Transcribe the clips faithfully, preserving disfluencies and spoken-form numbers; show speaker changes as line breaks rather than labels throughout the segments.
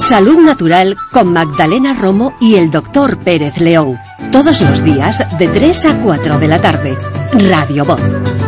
Salud Natural con Magdalena Romo y el doctor Pérez León. Todos los días de tres a cuatro de la tarde. Radio Voz.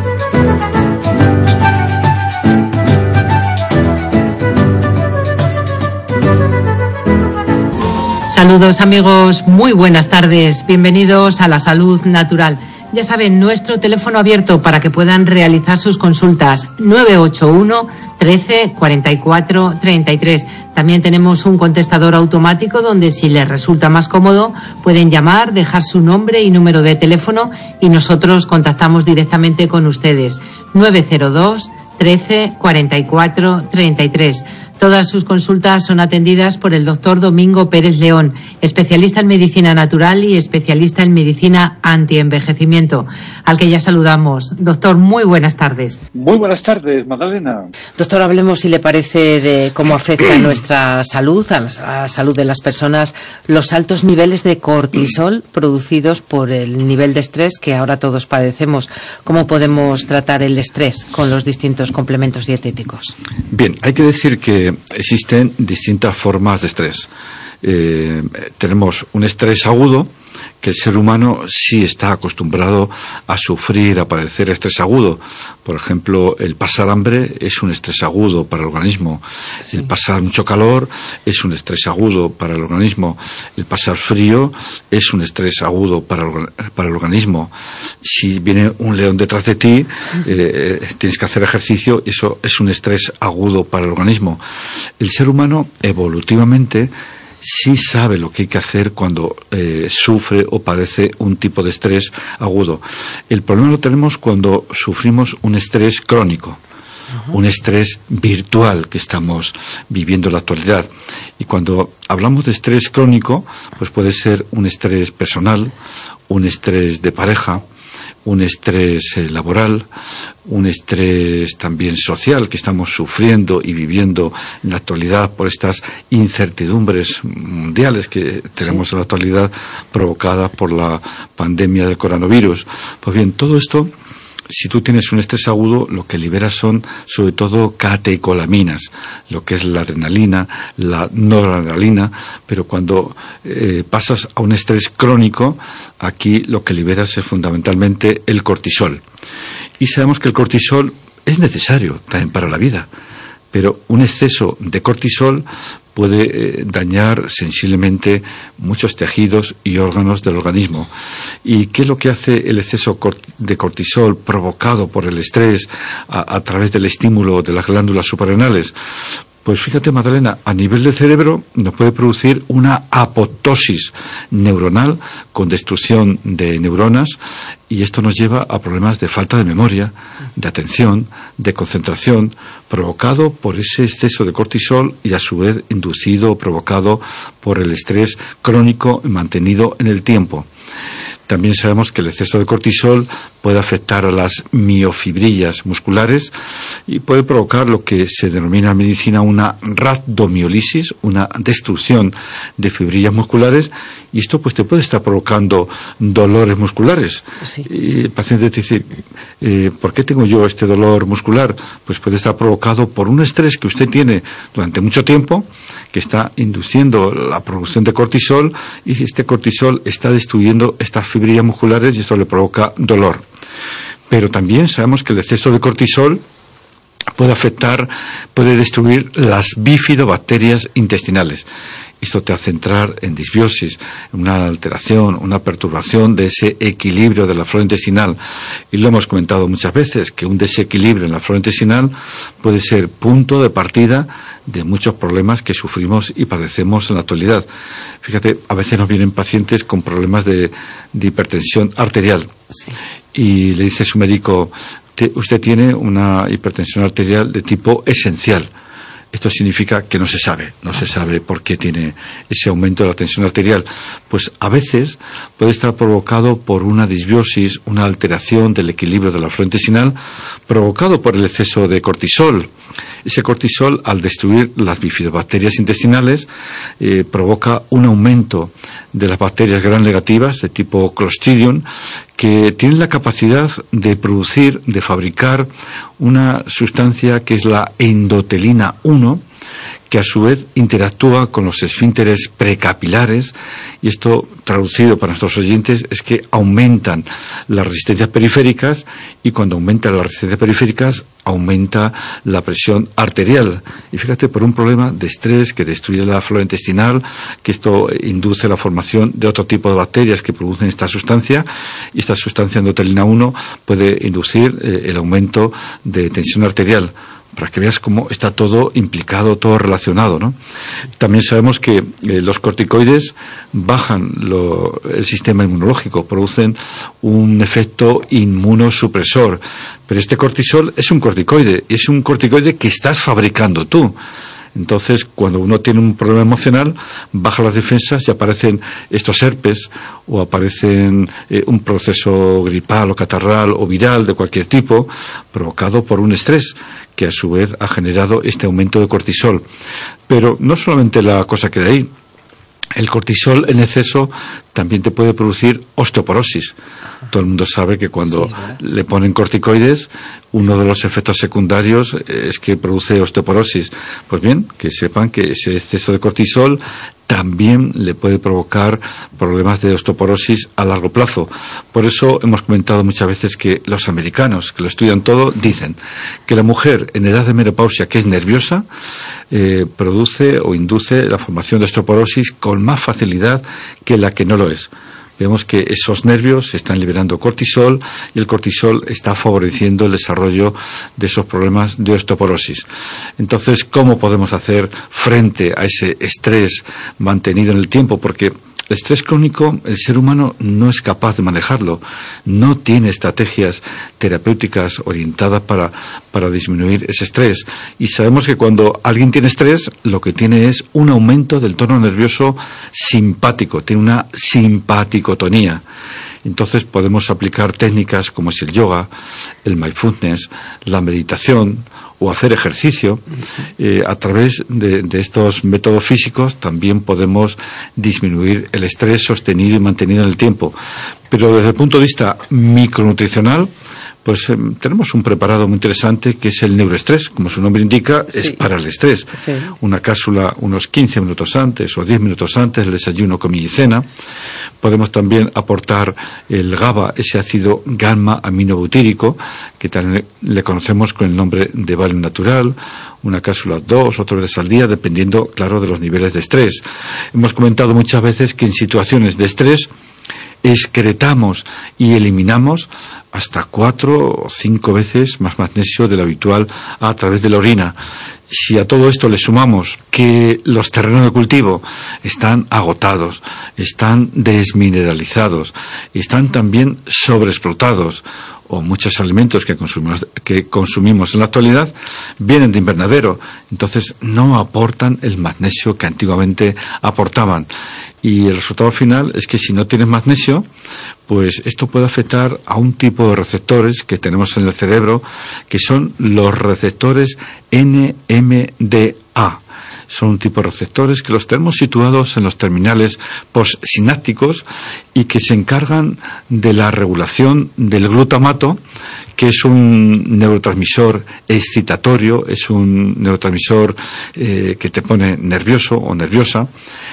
Saludos amigos, muy buenas tardes. Bienvenidos a la Salud Natural. Ya saben, nuestro teléfono abierto para que puedan realizar sus consultas, nueve ocho uno, trece, cuarenta y cuatro, treinta y tres. También tenemos un contestador automático donde, si les resulta más cómodo, pueden llamar, dejar su nombre y número de teléfono y nosotros contactamos directamente con ustedes. nueve cero dos, trece, cuarenta y cuatro, treinta y tres. Todas sus consultas son atendidas por el doctor Domingo Pérez León, especialista en medicina natural y especialista en medicina antienvejecimiento, al que ya saludamos. Doctor, muy buenas tardes.
Muy buenas tardes, Magdalena.
Doctor, hablemos, si le parece, de cómo afecta a nuestra salud, a la salud de las personas, los altos niveles de cortisol producidos por el nivel de estrés que ahora todos padecemos. ¿Cómo podemos tratar el estrés con los distintos complementos dietéticos?
Bien, hay que decir que existen distintas formas de estrés. Eh, tenemos un estrés agudo, que el ser humano sí está acostumbrado a sufrir, a padecer estrés agudo. Por ejemplo, el pasar hambre es un estrés agudo para el organismo. Sí. El pasar mucho calor es un estrés agudo para el organismo. El pasar frío es un estrés agudo para el, para el organismo. Si viene un león detrás de ti, eh, tienes que hacer ejercicio, y eso es un estrés agudo para el organismo. El ser humano, evolutivamente, sí sabe lo que hay que hacer cuando eh, sufre o padece un tipo de estrés agudo. El problema lo tenemos cuando sufrimos un estrés crónico, uh-huh. un estrés virtual que estamos viviendo en la actualidad. Y cuando hablamos de estrés crónico, pues puede ser un estrés personal, un estrés de pareja, un estrés eh, laboral, un estrés también social que estamos sufriendo y viviendo en la actualidad por estas incertidumbres mundiales que tenemos sí. en la actualidad provocadas por la pandemia del coronavirus. Pues bien, todo esto, si tú tienes un estrés agudo, lo que liberas son sobre todo catecolaminas, lo que es la adrenalina, la noradrenalina, pero cuando eh, pasas a un estrés crónico, aquí lo que liberas es fundamentalmente el cortisol. Y sabemos que el cortisol es necesario también para la vida, pero un exceso de cortisol puede eh, dañar sensiblemente muchos tejidos y órganos del organismo. ¿Y qué es lo que hace el exceso de cortisol provocado por el estrés a, a través del estímulo de las glándulas suprarrenales? Pues fíjate, Magdalena, a nivel del cerebro nos puede producir una apoptosis neuronal con destrucción de neuronas, y esto nos lleva a problemas de falta de memoria, de atención, de concentración, provocado por ese exceso de cortisol y a su vez inducido o provocado por el estrés crónico mantenido en el tiempo. También sabemos que el exceso de cortisol puede afectar a las miofibrillas musculares y puede provocar lo que se denomina en medicina una rhabdomiólisis, una destrucción de fibrillas musculares, y esto pues te puede estar provocando dolores musculares. Sí. Y el paciente te dice, eh, ¿por qué tengo yo este dolor muscular? Pues puede estar provocado por un estrés que usted tiene durante mucho tiempo, que está induciendo la producción de cortisol, y este cortisol está destruyendo estas fibrillas musculares y esto le provoca dolor. Pero también sabemos que el exceso de cortisol puede afectar, puede destruir las bifidobacterias intestinales. Esto te hace entrar en disbiosis, una alteración, una perturbación de ese equilibrio de la flora intestinal. Y lo hemos comentado muchas veces, que un desequilibrio en la flora intestinal puede ser punto de partida de muchos problemas que sufrimos y padecemos en la actualidad. Fíjate, a veces nos vienen pacientes con problemas de, de hipertensión arterial. Sí. Y le dice a su médico, usted tiene una hipertensión arterial de tipo esencial. Esto significa que no se sabe, no se sabe por qué tiene ese aumento de la tensión arterial. Pues a veces puede estar provocado por una disbiosis, una alteración del equilibrio de la flora intestinal, provocado por el exceso de cortisol. Ese cortisol, al destruir las bifidobacterias intestinales, eh, provoca un aumento de las bacterias gram negativas de tipo Clostridium, que tienen la capacidad de producir, de fabricar una sustancia que es la endotelina uno, que a su vez interactúa con los esfínteres precapilares, y esto, traducido para nuestros oyentes, es que aumentan las resistencias periféricas, y cuando aumentan las resistencias periféricas aumenta la presión arterial. Y fíjate, por un problema de estrés que destruye la flora intestinal, que esto induce la formación de otro tipo de bacterias que producen esta sustancia, y esta sustancia endotelina uno puede inducir eh, el aumento de tensión arterial, para que veas cómo está todo implicado, todo relacionado, ¿no? También sabemos que eh, los corticoides bajan lo, el sistema inmunológico, producen un efecto inmunosupresor, pero este cortisol es un corticoide, y es un corticoide que estás fabricando tú. Entonces, cuando uno tiene un problema emocional, baja las defensas y aparecen estos herpes, o aparecen eh, un proceso gripal o catarral o viral de cualquier tipo, provocado por un estrés que a su vez ha generado este aumento de cortisol. Pero no solamente la cosa queda ahí. El cortisol en exceso también te puede producir osteoporosis. Todo el mundo sabe que cuando sí, le ponen corticoides, uno de los efectos secundarios es que produce osteoporosis. Pues bien, que sepan que ese exceso de cortisol también le puede provocar problemas de osteoporosis a largo plazo. Por eso hemos comentado muchas veces que los americanos, que lo estudian todo, dicen que la mujer en edad de menopausia, que es nerviosa, eh, produce o induce la formación de osteoporosis con más facilidad que la que no lo es. Vemos que esos nervios están liberando cortisol, y el cortisol está favoreciendo el desarrollo de esos problemas de osteoporosis. Entonces, ¿cómo podemos hacer frente a ese estrés mantenido en el tiempo? Porque el estrés crónico, el ser humano no es capaz de manejarlo, no tiene estrategias terapéuticas orientadas para, para disminuir ese estrés. Y sabemos que cuando alguien tiene estrés, lo que tiene es un aumento del tono nervioso simpático, tiene una simpaticotonía. Entonces podemos aplicar técnicas como es el yoga, el mindfulness, la meditación, o hacer ejercicio. Eh, a través de, de estos métodos físicos también podemos disminuir el estrés sostenido y mantenido en el tiempo. Pero desde el punto de vista micronutricional, pues eh, tenemos un preparado muy interesante que es el neuroestrés. Como su nombre indica, sí, es para el estrés. Sí. Una cápsula unos quince minutos antes o diez minutos antes del desayuno, comida y cena. Podemos también aportar el GABA, ese ácido gamma-aminobutírico, que también le conocemos con el nombre de Valium natural, una cápsula dos o tres veces al día, dependiendo, claro, de los niveles de estrés. Hemos comentado muchas veces que en situaciones de estrés excretamos y eliminamos hasta cuatro o cinco veces más magnesio de lo habitual a través de la orina. Si a todo esto le sumamos que los terrenos de cultivo están agotados, están desmineralizados, están también sobreexplotados, o muchos alimentos que consumimos, que consumimos en la actualidad vienen de invernadero, entonces no aportan el magnesio que antiguamente aportaban. Y el resultado final es que si no tienes magnesio, pues esto puede afectar a un tipo de receptores que tenemos en el cerebro, que son los receptores N M D A. Son un tipo de receptores que los tenemos situados en los terminales postsinápticos y que se encargan de la regulación del glutamato, que es un neurotransmisor excitatorio, es un neurotransmisor eh, que te pone nervioso o nerviosa.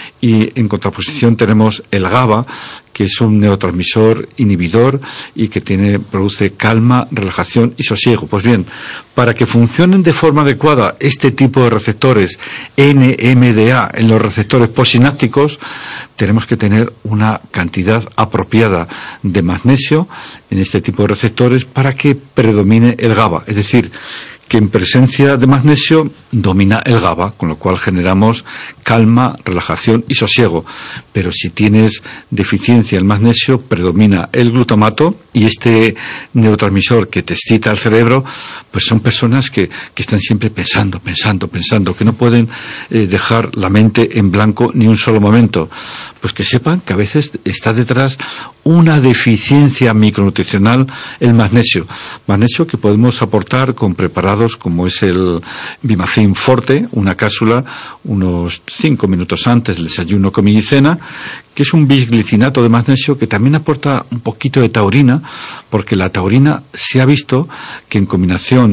Y en contraposición tenemos el GABA, que es un neurotransmisor inhibidor y que tiene, produce calma, relajación y sosiego. Pues bien, para que funcionen de forma adecuada este tipo de receptores N M D A en los receptores postsinápticos, tenemos que tener una cantidad apropiada de magnesio en este tipo de receptores para que predomine el GABA. Es decir, que en presencia de magnesio domina el GABA, con lo cual generamos calma, relajación y sosiego. Pero si tienes deficiencia en magnesio, predomina el glutamato, y este neurotransmisor que te excita al cerebro, pues son personas que, que están siempre pensando, pensando, pensando, que no pueden eh, dejar la mente en blanco ni un solo momento. Pues que sepan que a veces está detrás una deficiencia micronutricional, el magnesio. Magnesio que podemos aportar con preparados como es el Bimacin Forte, una cápsula unos cinco minutos antes del desayuno, comida y cena, que es un bisglicinato de magnesio que también aporta un poquito de taurina, porque la taurina se ha visto que en combinación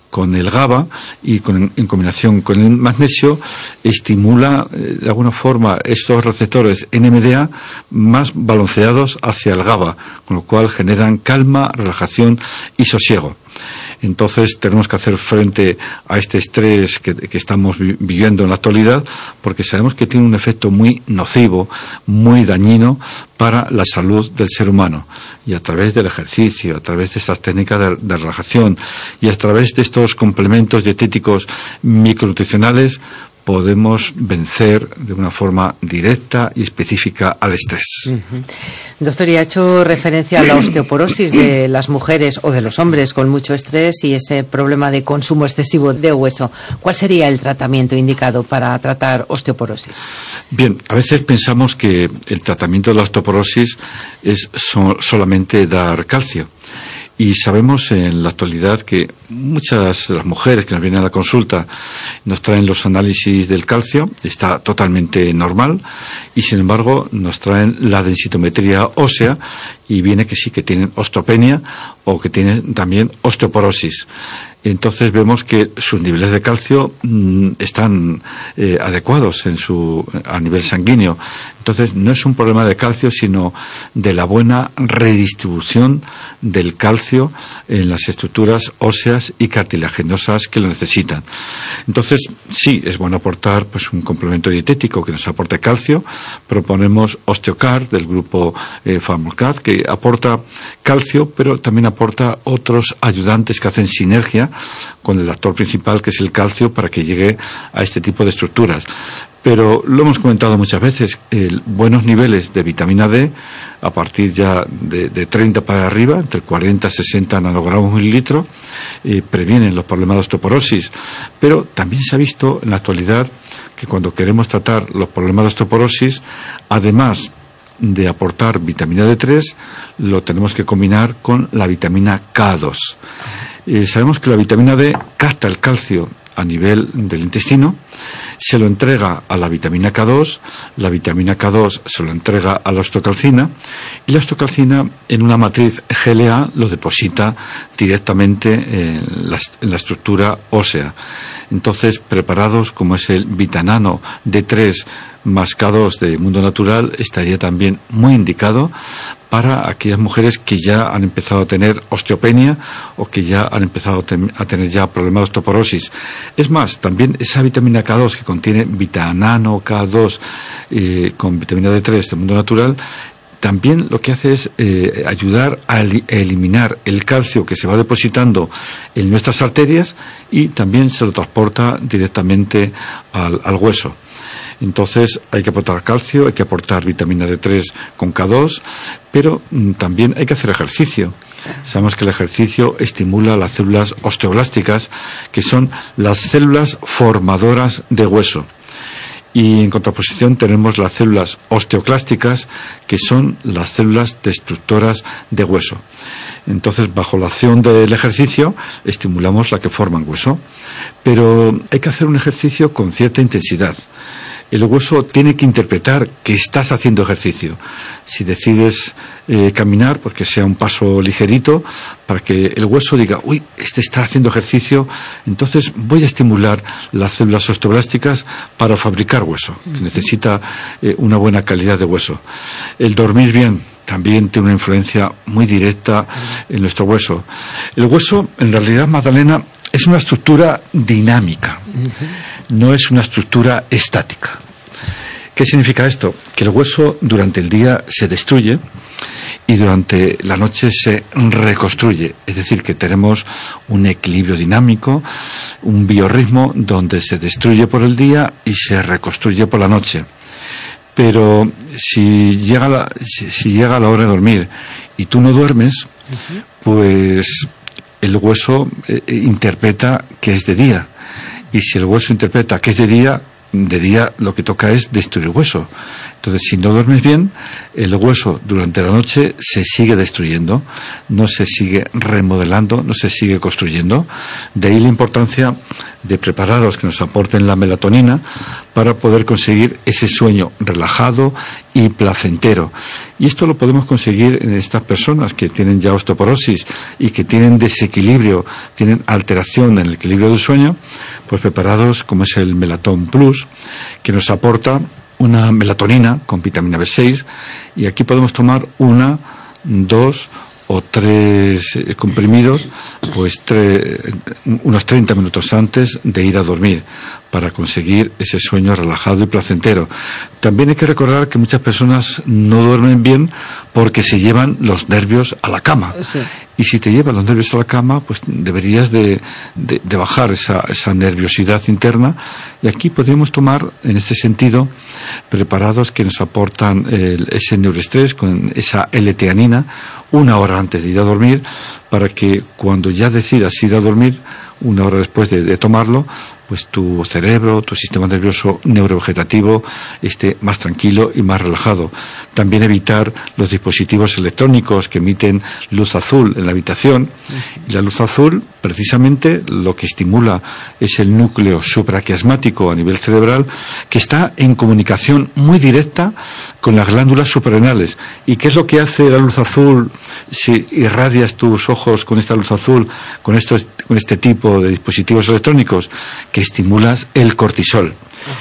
con el GABA y con, en combinación con el magnesio estimula eh, de alguna forma estos receptores N M D A más balanceados hacia el GABA, con lo cual generan calma, relajación y sosiego. Entonces tenemos que hacer frente a este estrés que, que estamos vi- viviendo en la actualidad, porque sabemos que tiene un efecto muy nocivo, muy dañino para la salud del ser humano. Y a través del ejercicio, a través de estas técnicas de, de relajación y a través de estos complementos dietéticos micronutricionales, podemos vencer de una forma directa y específica al estrés.
Uh-huh. Doctor, y ha hecho referencia a la osteoporosis de las mujeres o de los hombres con mucho estrés y ese problema de consumo excesivo de hueso. ¿Cuál sería el tratamiento indicado para tratar osteoporosis?
Bien, a veces pensamos que el tratamiento de la osteoporosis es so- solamente dar calcio. Y sabemos en la actualidad que muchas de las mujeres que nos vienen a la consulta nos traen los análisis del calcio, está totalmente normal, y sin embargo nos traen la densitometría ósea y viene que sí que tienen osteopenia o que tienen también osteoporosis. Entonces vemos que sus niveles de calcio mmm, están eh, adecuados en su a nivel sanguíneo. Entonces no es un problema de calcio, sino de la buena redistribución del calcio en las estructuras óseas y cartilaginosas que lo necesitan. Entonces sí, es bueno aportar pues un complemento dietético que nos aporte calcio. Proponemos Osteocard del grupo eh, Pharmacard, que aporta calcio, pero también aporta otros ayudantes que hacen sinergia con el actor principal, que es el calcio, para que llegue a este tipo de estructuras. Pero lo hemos comentado muchas veces, el, buenos niveles de vitamina D, a partir ya de, de treinta para arriba, entre cuarenta y sesenta nanogramos por mililitro, eh, previenen los problemas de osteoporosis. Pero también se ha visto en la actualidad que cuando queremos tratar los problemas de osteoporosis, además de aportar vitamina D tres, lo tenemos que combinar con la vitamina K dos. Eh, sabemos que la vitamina D capta el calcio a nivel del intestino, se lo entrega a la vitamina K dos, la vitamina K dos se lo entrega a la osteocalcina, y la osteocalcina en una matriz G L A lo deposita directamente en la, en la estructura ósea. Entonces, preparados como es el Vitanano D tres más K dos de Mundo Natural, estaría también muy indicado para aquellas mujeres que ya han empezado a tener osteopenia o que ya han empezado a tener ya problemas de osteoporosis. Es más, también esa vitamina K dos que contiene Vitanano K dos eh, con vitamina D tres de Mundo Natural, también lo que hace es eh, ayudar a el, eliminar el calcio que se va depositando en nuestras arterias, y también se lo transporta directamente al, al hueso. Entonces hay que aportar calcio, hay que aportar vitamina D tres con K dos, pero mm, también hay que hacer ejercicio. Sabemos que el ejercicio estimula las células osteoblásticas, que son las células formadoras de hueso. Y en contraposición tenemos las células osteoclásticas, que son las células destructoras de hueso. Entonces, bajo la acción del ejercicio, estimulamos la que forman hueso. Pero hay que hacer un ejercicio con cierta intensidad. El hueso tiene que interpretar que estás haciendo ejercicio. Si decides eh, caminar, pues que sea un paso ligerito, para que el hueso diga, uy, este está haciendo ejercicio, entonces voy a estimular las células osteoblásticas para fabricar hueso, que necesita eh, una buena calidad de hueso. El dormir bien también tiene una influencia muy directa en nuestro hueso. El hueso, en realidad, Magdalena, es una estructura dinámica, no es una estructura estática. ¿Qué significa esto? Que el hueso durante el día se destruye y durante la noche se reconstruye. Es decir, que tenemos un equilibrio dinámico, un biorritmo donde se destruye por el día y se reconstruye por la noche. Pero si llega la, si, si llega la hora de dormir y tú no duermes, uh-huh. pues el hueso eh, interpreta que es de día. Y si el hueso interpreta que es de día, de día lo que toca es destruir hueso. Entonces, si no duermes bien, el hueso durante la noche se sigue destruyendo, no se sigue remodelando, no se sigue construyendo. De ahí la importancia de preparados que nos aporten la melatonina para poder conseguir ese sueño relajado y placentero. Y esto lo podemos conseguir en estas personas que tienen ya osteoporosis y que tienen desequilibrio, tienen alteración en el equilibrio del sueño, pues preparados como es el Melatón Plus, que nos aporta una melatonina con vitamina B seis, y aquí podemos tomar una, dos o tres comprimidos, pues tre, unos treinta minutos antes de ir a dormir, para conseguir ese sueño relajado y placentero. También hay que recordar que muchas personas no duermen bien porque se llevan los nervios a la cama. Sí. Y si te llevan los nervios a la cama, pues deberías de, de, de bajar esa, esa nerviosidad interna. Y aquí podríamos tomar, en este sentido, preparados que nos aportan el, ese neuroestrés con esa L-teanina una hora antes de ir a dormir, para que cuando ya decidas ir a dormir, una hora después de, de tomarlo, pues tu cerebro, tu sistema nervioso neurovegetativo esté más tranquilo y más relajado. También evitar los dispositivos electrónicos que emiten luz azul en la habitación. Y la luz azul, precisamente, lo que estimula es el núcleo supraquiasmático a nivel cerebral, que está en comunicación muy directa con las glándulas suprarrenales. ¿Y qué es lo que hace la luz azul si irradias tus ojos con esta luz azul, con, estos, con este tipo de dispositivos electrónicos? Que estimulas el cortisol.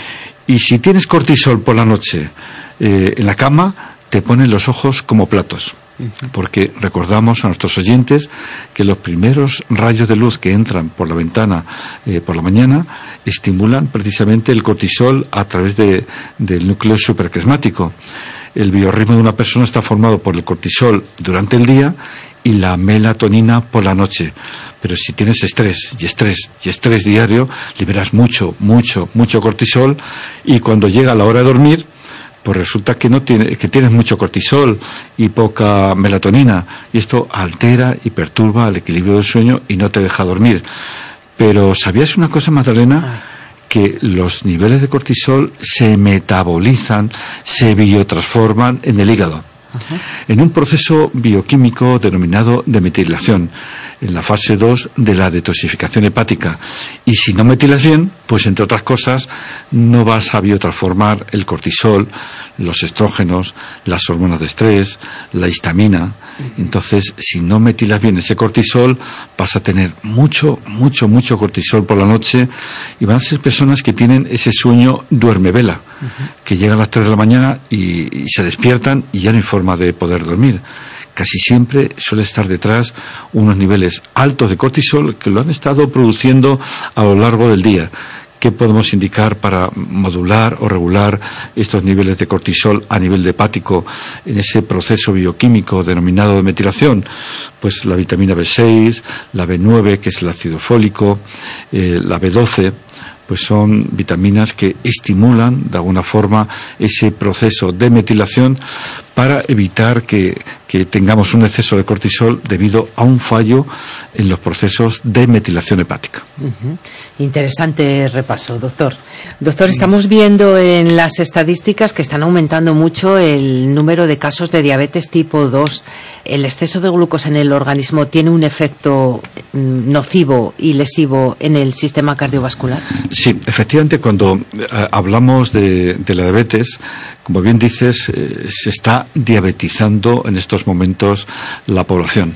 Y si tienes cortisol por la noche eh, en la cama, te ponen los ojos como platos. Porque recordamos a nuestros oyentes que los primeros rayos de luz que entran por la ventana eh, por la mañana estimulan precisamente el cortisol a través de, del núcleo supraquiasmático. El biorritmo de una persona está formado por el cortisol durante el día y la melatonina por la noche. Pero si tienes estrés y estrés y estrés diario, liberas mucho, mucho, mucho cortisol, y cuando llega la hora de dormir, pues resulta que no tiene, que tienes mucho cortisol y poca melatonina, y esto altera y perturba el equilibrio del sueño y no te deja dormir. Pero ¿sabías una cosa, Magdalena? Que los niveles de cortisol se metabolizan, se biotransforman en el hígado. Ajá. En un proceso bioquímico denominado de metilación, en la fase dos de la detoxificación hepática. Y si no metilas bien, pues entre otras cosas, no vas a biotransformar el cortisol, los estrógenos, las hormonas de estrés, la histamina. Entonces, si no metilas bien ese cortisol, vas a tener mucho, mucho, mucho cortisol por la noche, y van a ser personas que tienen ese sueño duermevela, uh-huh. que llegan a las tres de la mañana y, y se despiertan y ya no hay forma de poder dormir. Casi siempre suele estar detrás unos niveles altos de cortisol que lo han estado produciendo a lo largo del día. ¿Qué podemos indicar para modular o regular estos niveles de cortisol a nivel de hepático en ese proceso bioquímico denominado de metilación? Pues la vitamina B seis, la B nueve, que es el ácido fólico, eh, la B doce, pues son vitaminas que estimulan de alguna forma ese proceso de metilación para evitar que, que tengamos un exceso de cortisol debido a un fallo en los procesos de metilación hepática.
Uh-huh. Interesante repaso, doctor. Doctor, estamos viendo en las estadísticas que están aumentando mucho el número de casos de diabetes tipo dos. ¿El exceso de glucosa en el organismo tiene un efecto nocivo y lesivo en el sistema cardiovascular?
Sí, efectivamente, cuando eh, hablamos de, de la diabetes, como bien dices, eh, se está diabetizando en estos momentos la población.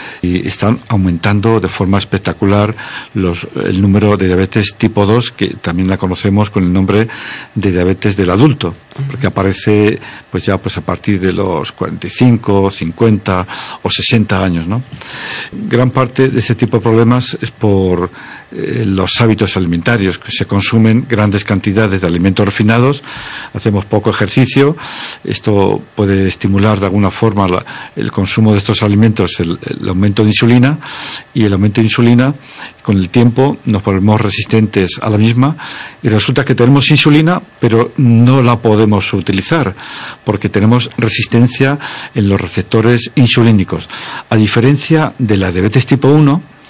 Y están aumentando de forma espectacular los, el número de diabetes tipo dos, que también la conocemos con el nombre de diabetes del adulto, porque aparece pues ya pues a partir de los cuarenta y cinco, cincuenta o sesenta años, ¿no? Gran parte de este tipo de problemas es por eh, los hábitos alimentarios, que se consumen grandes cantidades de alimentos refinados, hacemos poco ejercicio, esto puede estimular de alguna forma la, el consumo de estos alimentos, el, el aumento de insulina, y el aumento de insulina, con el tiempo nos volvemos resistentes a la misma, y resulta que tenemos insulina, pero no la podemos utilizar, porque tenemos resistencia en los receptores insulínicos. A diferencia de la diabetes tipo uno,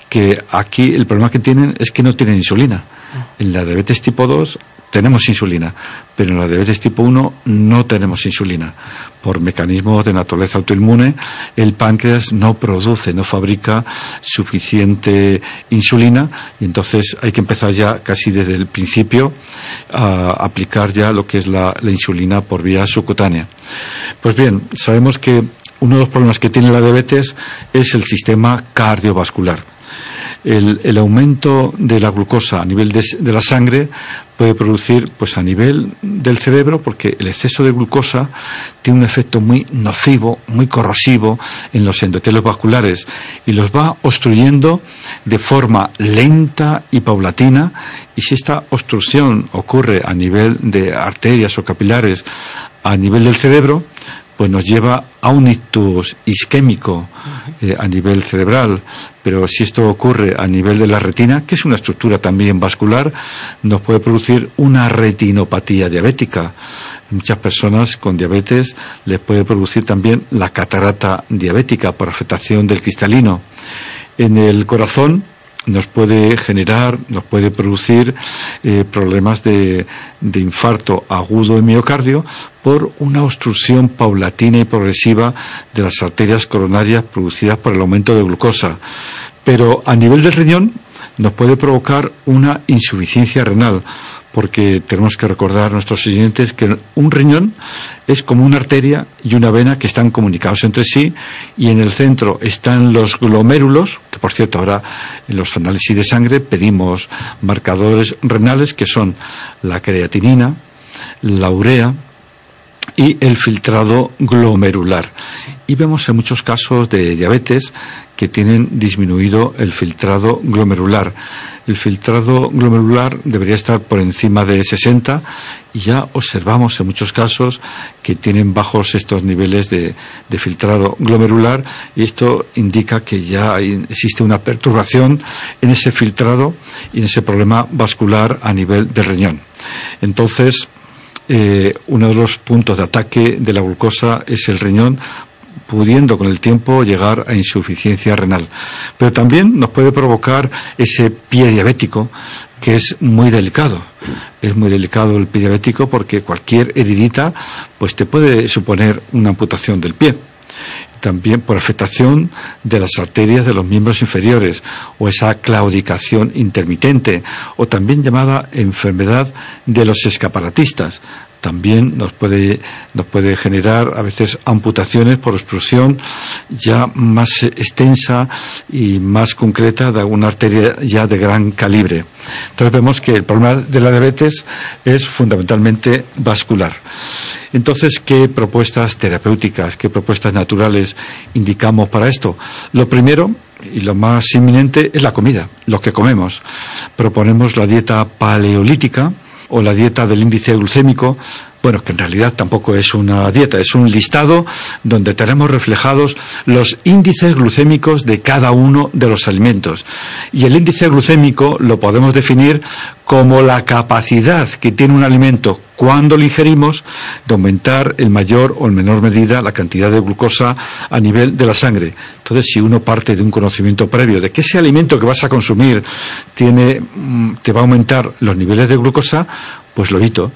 que aquí el problema que tienen es que no tienen insulina. En la diabetes tipo dos tenemos insulina, pero en la diabetes tipo uno no tenemos insulina. Por mecanismos de naturaleza autoinmune, el páncreas no produce, no fabrica suficiente insulina, y entonces hay que empezar ya casi desde el principio a aplicar ya lo que es la, la insulina por vía subcutánea. Pues bien, sabemos que uno de los problemas que tiene la diabetes es el sistema cardiovascular. El, el aumento de la glucosa a nivel de, de la sangre puede producir, pues a nivel del cerebro, porque el exceso de glucosa tiene un efecto muy nocivo, muy corrosivo en los endotelios vasculares y los va obstruyendo de forma lenta y paulatina, y si esta obstrucción ocurre a nivel de arterias o capilares a nivel del cerebro, pues nos lleva a un ictus isquémico eh, a nivel cerebral. Pero si esto ocurre a nivel de la retina, que es una estructura también vascular, nos puede producir una retinopatía diabética. Muchas personas con diabetes les puede producir también la catarata diabética por afectación del cristalino. En el corazón nos puede generar, nos puede producir eh, problemas de, de infarto agudo de miocardio por una obstrucción paulatina y progresiva de las arterias coronarias producidas por el aumento de glucosa. Pero a nivel del riñón nos puede provocar una insuficiencia renal, porque tenemos que recordar a nuestros oyentes que un riñón es como una arteria y una vena que están comunicados entre sí, y en el centro están los glomérulos, que por cierto ahora en los análisis de sangre pedimos marcadores renales que son la creatinina, la urea y el filtrado glomerular. Sí. Y vemos en muchos casos de diabetes que tienen disminuido el filtrado glomerular. El filtrado glomerular debería estar por encima de sesenta, y ya observamos en muchos casos que tienen bajos estos niveles de, de filtrado glomerular, y esto indica que ya hay, existe una perturbación en ese filtrado y en ese problema vascular a nivel del riñón. Entonces, Eh, uno de los puntos de ataque de la glucosa es el riñón, pudiendo con el tiempo llegar a insuficiencia renal. Pero también nos puede provocar ese pie diabético, que es muy delicado. Es muy delicado el pie diabético porque cualquier heridita pues te puede suponer una amputación del pie. También por afectación de las arterias de los miembros inferiores, o esa claudicación intermitente, o también llamada enfermedad de los escaparatistas. También nos puede, nos puede generar a veces amputaciones por obstrucción ya más extensa y más concreta de una arteria ya de gran calibre. Entonces vemos que el problema de la diabetes es fundamentalmente vascular. Entonces, ¿qué propuestas terapéuticas, qué propuestas naturales indicamos para esto? Lo primero y lo más inminente es la comida, lo que comemos. Proponemos la dieta paleolítica o la dieta del índice glucémico, bueno, que en realidad tampoco es una dieta, es un listado donde tenemos reflejados los índices glucémicos de cada uno de los alimentos. Y el índice glucémico lo podemos definir como la capacidad que tiene un alimento cuando lo ingerimos de aumentar en mayor o en menor medida la cantidad de glucosa a nivel de la sangre. Entonces, si uno parte de un conocimiento previo de que ese alimento que vas a consumir tiene, te va a aumentar los niveles de glucosa, pues lo evito.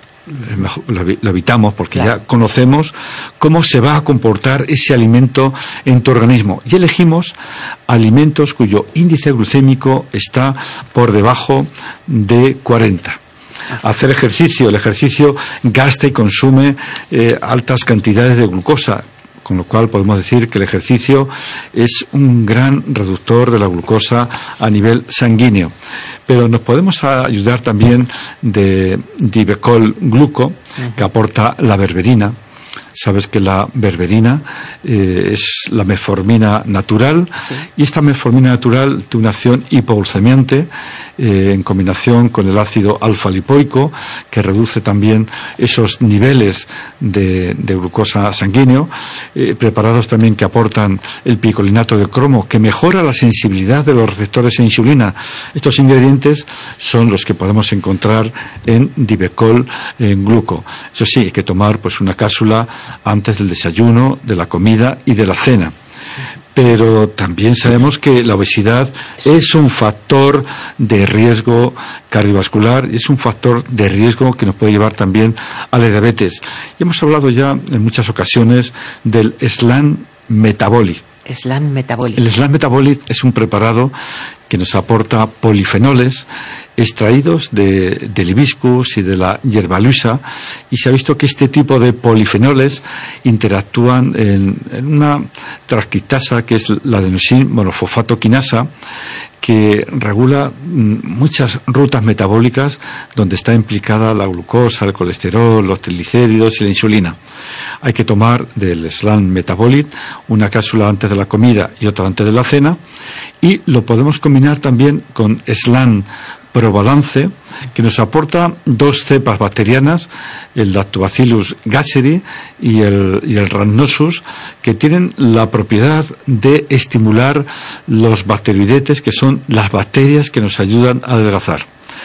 Lo evitamos porque claro, ya conocemos cómo se va a comportar ese alimento en tu organismo, y elegimos alimentos cuyo índice glucémico está por debajo de cuarenta. Hacer ejercicio, el ejercicio gasta y consume eh, altas cantidades de glucosa, con lo cual podemos decir que el ejercicio es un gran reductor de la glucosa a nivel sanguíneo. Pero nos podemos ayudar también de Divecol Gluco, que aporta la berberina. Sabes que la berberina eh, es la metformina natural, sí, y esta metformina natural tiene una acción hipoglucemiante eh, en combinación con el ácido alfa-lipoico, que reduce también esos niveles de, de glucosa sanguíneo, eh, preparados también que aportan el picolinato de cromo, que mejora la sensibilidad de los receptores a insulina. Estos ingredientes son los que podemos encontrar en Divecol en Gluco. Eso sí, hay que tomar pues una cápsula antes del desayuno, de la comida y de la cena. pero también sabemos que la obesidad es un factor de riesgo cardiovascular, es un factor de riesgo que nos puede llevar también a la diabetes. Y hemos hablado ya en muchas ocasiones del Slan Metabolic.
Slan Metabolic.
El Slan Metabolic es un preparado que nos aporta polifenoles extraídos de, del hibiscus y de la hierbalusa, y se ha visto que este tipo de polifenoles interactúan en, en una transcriptasa que es la adenosín monofosfato quinasa, que regula muchas rutas metabólicas donde está implicada la glucosa, el colesterol, los triglicéridos y la insulina. Hay que tomar del Slan Metabolic una cápsula antes de la comida y otra antes de la cena, y lo podemos combinar también con Slan Probalance, que nos aporta dos cepas bacterianas, el Lactobacillus gasseri y el, y el Rhamnosus, que tienen la propiedad de estimular los bacteroidetes, que son las bacterias que nos ayudan a adelgazar.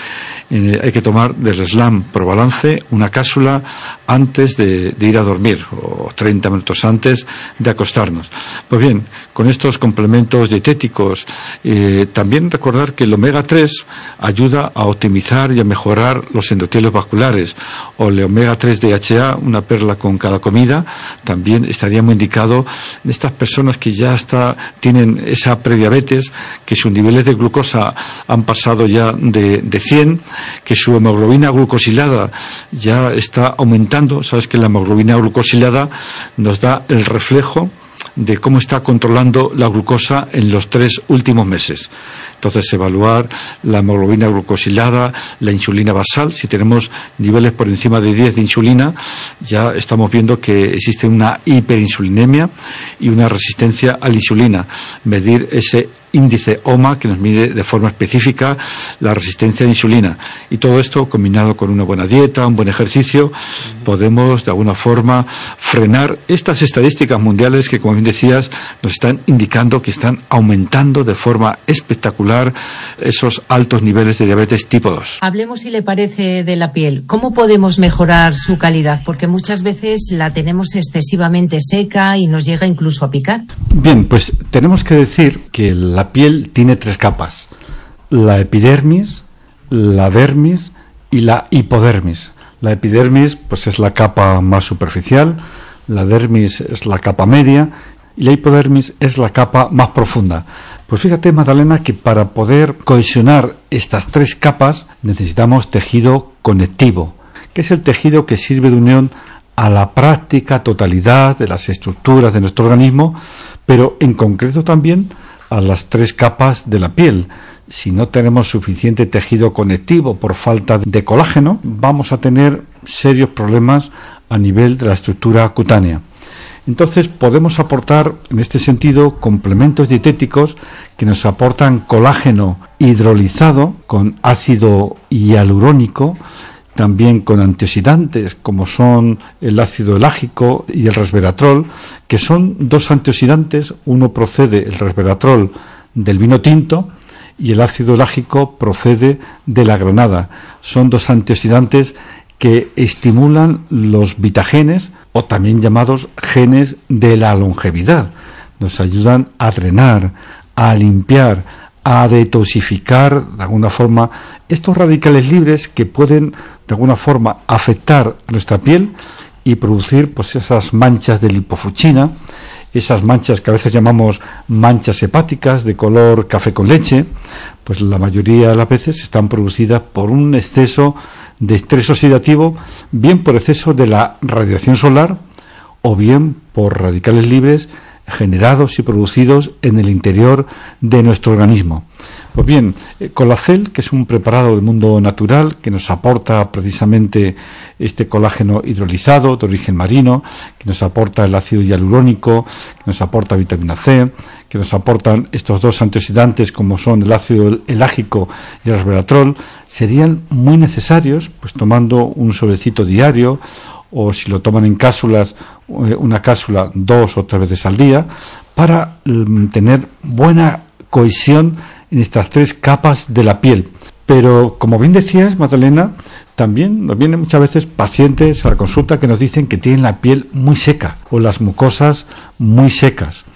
Eh, hay que tomar del Slan Probalance una cápsula antes de, de ir a dormir, o treinta minutos antes de acostarnos. Pues bien, con estos complementos dietéticos, eh, también recordar que el omega tres ayuda a optimizar y a mejorar los endotelios vasculares, o el omega tres D H A, una perla con cada comida, también estaría muy indicado en estas personas que ya está, tienen esa prediabetes, que sus niveles de glucosa han pasado ya de, de cien, que su hemoglobina glucosilada ya está aumentando. Sabes que la hemoglobina glucosilada nos da el reflejo de cómo está controlando la glucosa en los tres últimos meses. Entonces, evaluar la hemoglobina glucosilada, la insulina basal. Si tenemos niveles por encima de diez de insulina, ya estamos viendo que existe una hiperinsulinemia y una resistencia a la insulina. Medir ese índice O M A, que nos mide de forma específica la resistencia a la insulina. Y todo esto, combinado con una buena dieta, un buen ejercicio, podemos de alguna forma frenar estas estadísticas mundiales que, como bien decías, nos están indicando que están aumentando de forma espectacular esos altos niveles de diabetes tipo dos.
Hablemos, si le parece, de la piel. ¿Cómo podemos mejorar su calidad? Porque muchas veces la tenemos excesivamente seca y nos llega incluso a picar.
Bien, pues tenemos que decir que la piel tiene tres capas: la epidermis, la dermis y la hipodermis. La epidermis pues es la capa más superficial, la dermis es la capa media y la hipodermis es la capa más profunda. Pues fíjate, Magdalena, que para poder cohesionar estas tres capas necesitamos tejido conectivo, que es el tejido que sirve de unión a la práctica totalidad de las estructuras de nuestro organismo, pero en concreto también a las tres capas de la piel. Si no tenemos suficiente tejido conectivo por falta de colágeno, vamos a tener serios problemas a nivel de la estructura cutánea. Entonces podemos aportar en este sentido complementos dietéticos que nos aportan colágeno hidrolizado con ácido hialurónico, también con antioxidantes como son el ácido elágico y el resveratrol, que son dos antioxidantes. Uno procede, el resveratrol, del vino tinto, y el ácido elágico procede de la granada. Son dos antioxidantes que estimulan los vitagenes, o también llamados genes de la longevidad. Nos ayudan a drenar, a limpiar, a detoxificar de alguna forma estos radicales libres que pueden de alguna forma afectar nuestra piel y producir pues esas manchas de lipofucina, esas manchas que a veces llamamos manchas hepáticas de color café con leche. Pues la mayoría de las veces están producidas por un exceso de estrés oxidativo, bien por exceso de la radiación solar o bien por radicales libres generados y producidos en el interior de nuestro organismo. Pues bien, eh, Colacel, que es un preparado del mundo natural que nos aporta precisamente este colágeno hidrolizado de origen marino, que nos aporta el ácido hialurónico, que nos aporta vitamina C, que nos aportan estos dos antioxidantes como son el ácido elágico y el resveratrol, serían muy necesarios, pues tomando un sobrecito diario, o si lo toman en cápsulas, una cápsula dos o tres veces al día, para um, tener buena cohesión en estas tres capas de la piel. Pero, como bien decías, Magdalena, también nos vienen muchas veces pacientes a la consulta que nos dicen que tienen la piel muy seca o las mucosas muy secas.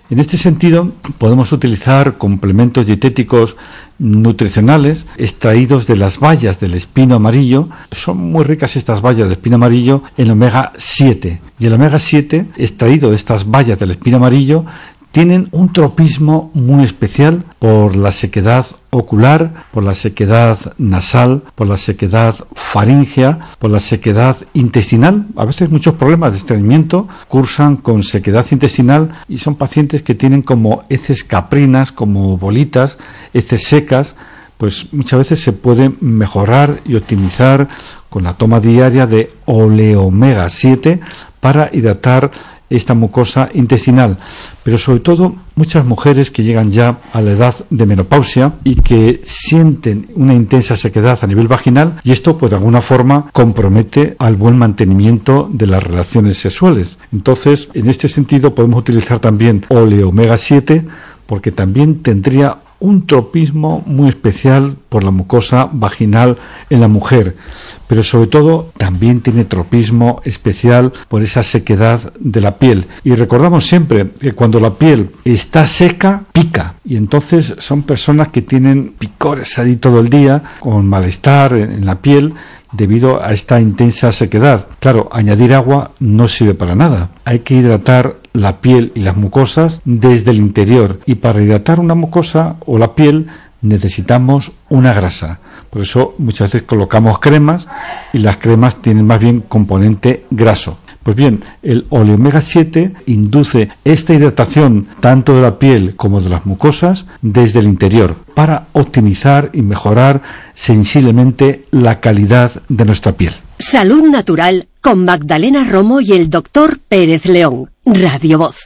En este sentido, podemos utilizar complementos dietéticos nutricionales extraídos de las bayas del espino amarillo. Son muy ricas estas bayas del espino amarillo en omega siete. Y el omega siete, extraído de estas bayas del espino amarillo, tienen un tropismo muy especial por la sequedad ocular, por la sequedad nasal, por la sequedad faríngea, por la sequedad intestinal. A veces muchos problemas de estreñimiento cursan con sequedad intestinal y son pacientes que tienen como heces caprinas, como bolitas, heces secas. Pues muchas veces se puede mejorar y optimizar con la toma diaria de oleomega siete para hidratar esta mucosa intestinal, pero sobre todo muchas mujeres que llegan ya a la edad de menopausia y que sienten una intensa sequedad a nivel vaginal, y esto pues de alguna forma compromete al buen mantenimiento de las relaciones sexuales. Entonces, en este sentido podemos utilizar también oleomega siete, porque también tendría un tropismo muy especial por la mucosa vaginal en la mujer, pero sobre todo también tiene tropismo especial por esa sequedad de la piel. Y recordamos siempre que cuando la piel está seca, pica, y entonces son personas que tienen picores ahí todo el día, con malestar en la piel, debido a esta intensa sequedad. Claro, añadir agua no sirve para nada. Hay que hidratar la piel y las mucosas desde el interior, y para hidratar una mucosa o la piel necesitamos una grasa. Por eso muchas veces colocamos cremas, y las cremas tienen más bien componente graso. Pues bien, el oleomega siete induce esta hidratación tanto de la piel como de las mucosas desde el interior, para optimizar y mejorar sensiblemente la calidad de nuestra piel.
Salud Natural con Magdalena Romo y el doctor Pérez León. Radio Voz.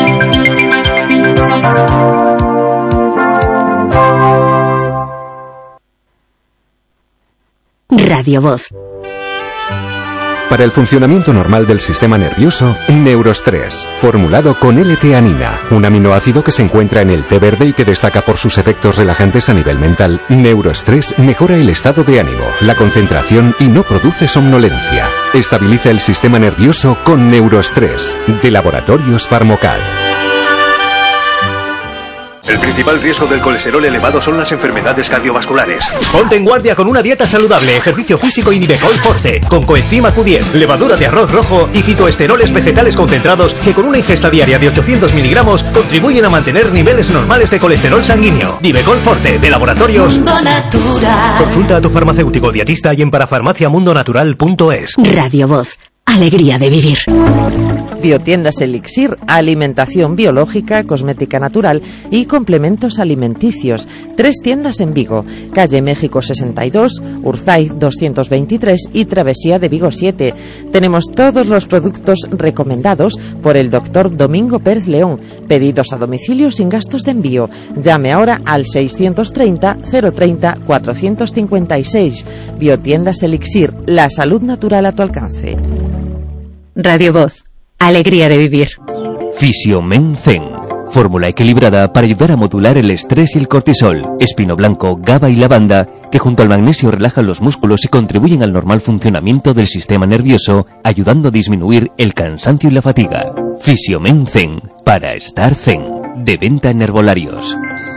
Radio Voz.
Para el funcionamiento normal del sistema nervioso, Neurostress, formulado con L-teanina, un aminoácido que se encuentra en el té verde y que destaca por sus efectos relajantes a nivel mental. Neurostress mejora el estado de ánimo, la concentración y no produce somnolencia. Estabiliza el sistema nervioso con Neurostress, de Laboratorios Pharmocat.
El principal riesgo del colesterol elevado son las enfermedades cardiovasculares.
Ponte en guardia con una dieta saludable, ejercicio físico y Nivecol Forte, con coenzima Q diez, levadura de arroz rojo y fitoesteroles vegetales concentrados que con una ingesta diaria de ochocientos miligramos contribuyen a mantener niveles normales de colesterol sanguíneo. Nivecol Forte, de Laboratorios Mundo Natural. Consulta a tu farmacéutico dietista y en parafarmacia mundo natural punto es.
Radio Voz. Alegría de vivir.
Biotiendas Elixir, alimentación biológica, cosmética natural y complementos alimenticios. Tres tiendas en Vigo, calle México sesenta y dos, Urzaiz doscientos veintitrés y Travesía de Vigo siete. Tenemos todos los productos recomendados por el doctor Domingo Pérez León. Pedidos a domicilio sin gastos de envío. Llame ahora al seiscientos treinta, cero treinta, cuatrocientos cincuenta y seis. Biotiendas Elixir, la salud natural a tu alcance.
Radio Voz. Alegría de vivir.
Fisiomen Zen. Fórmula equilibrada para ayudar a modular el estrés y el cortisol. Espino blanco, GABA y lavanda, que junto al magnesio relajan los músculos y contribuyen al normal funcionamiento del sistema nervioso, ayudando a disminuir el cansancio y la fatiga. Fisiomen Zen. Para estar zen. De venta en herbolarios.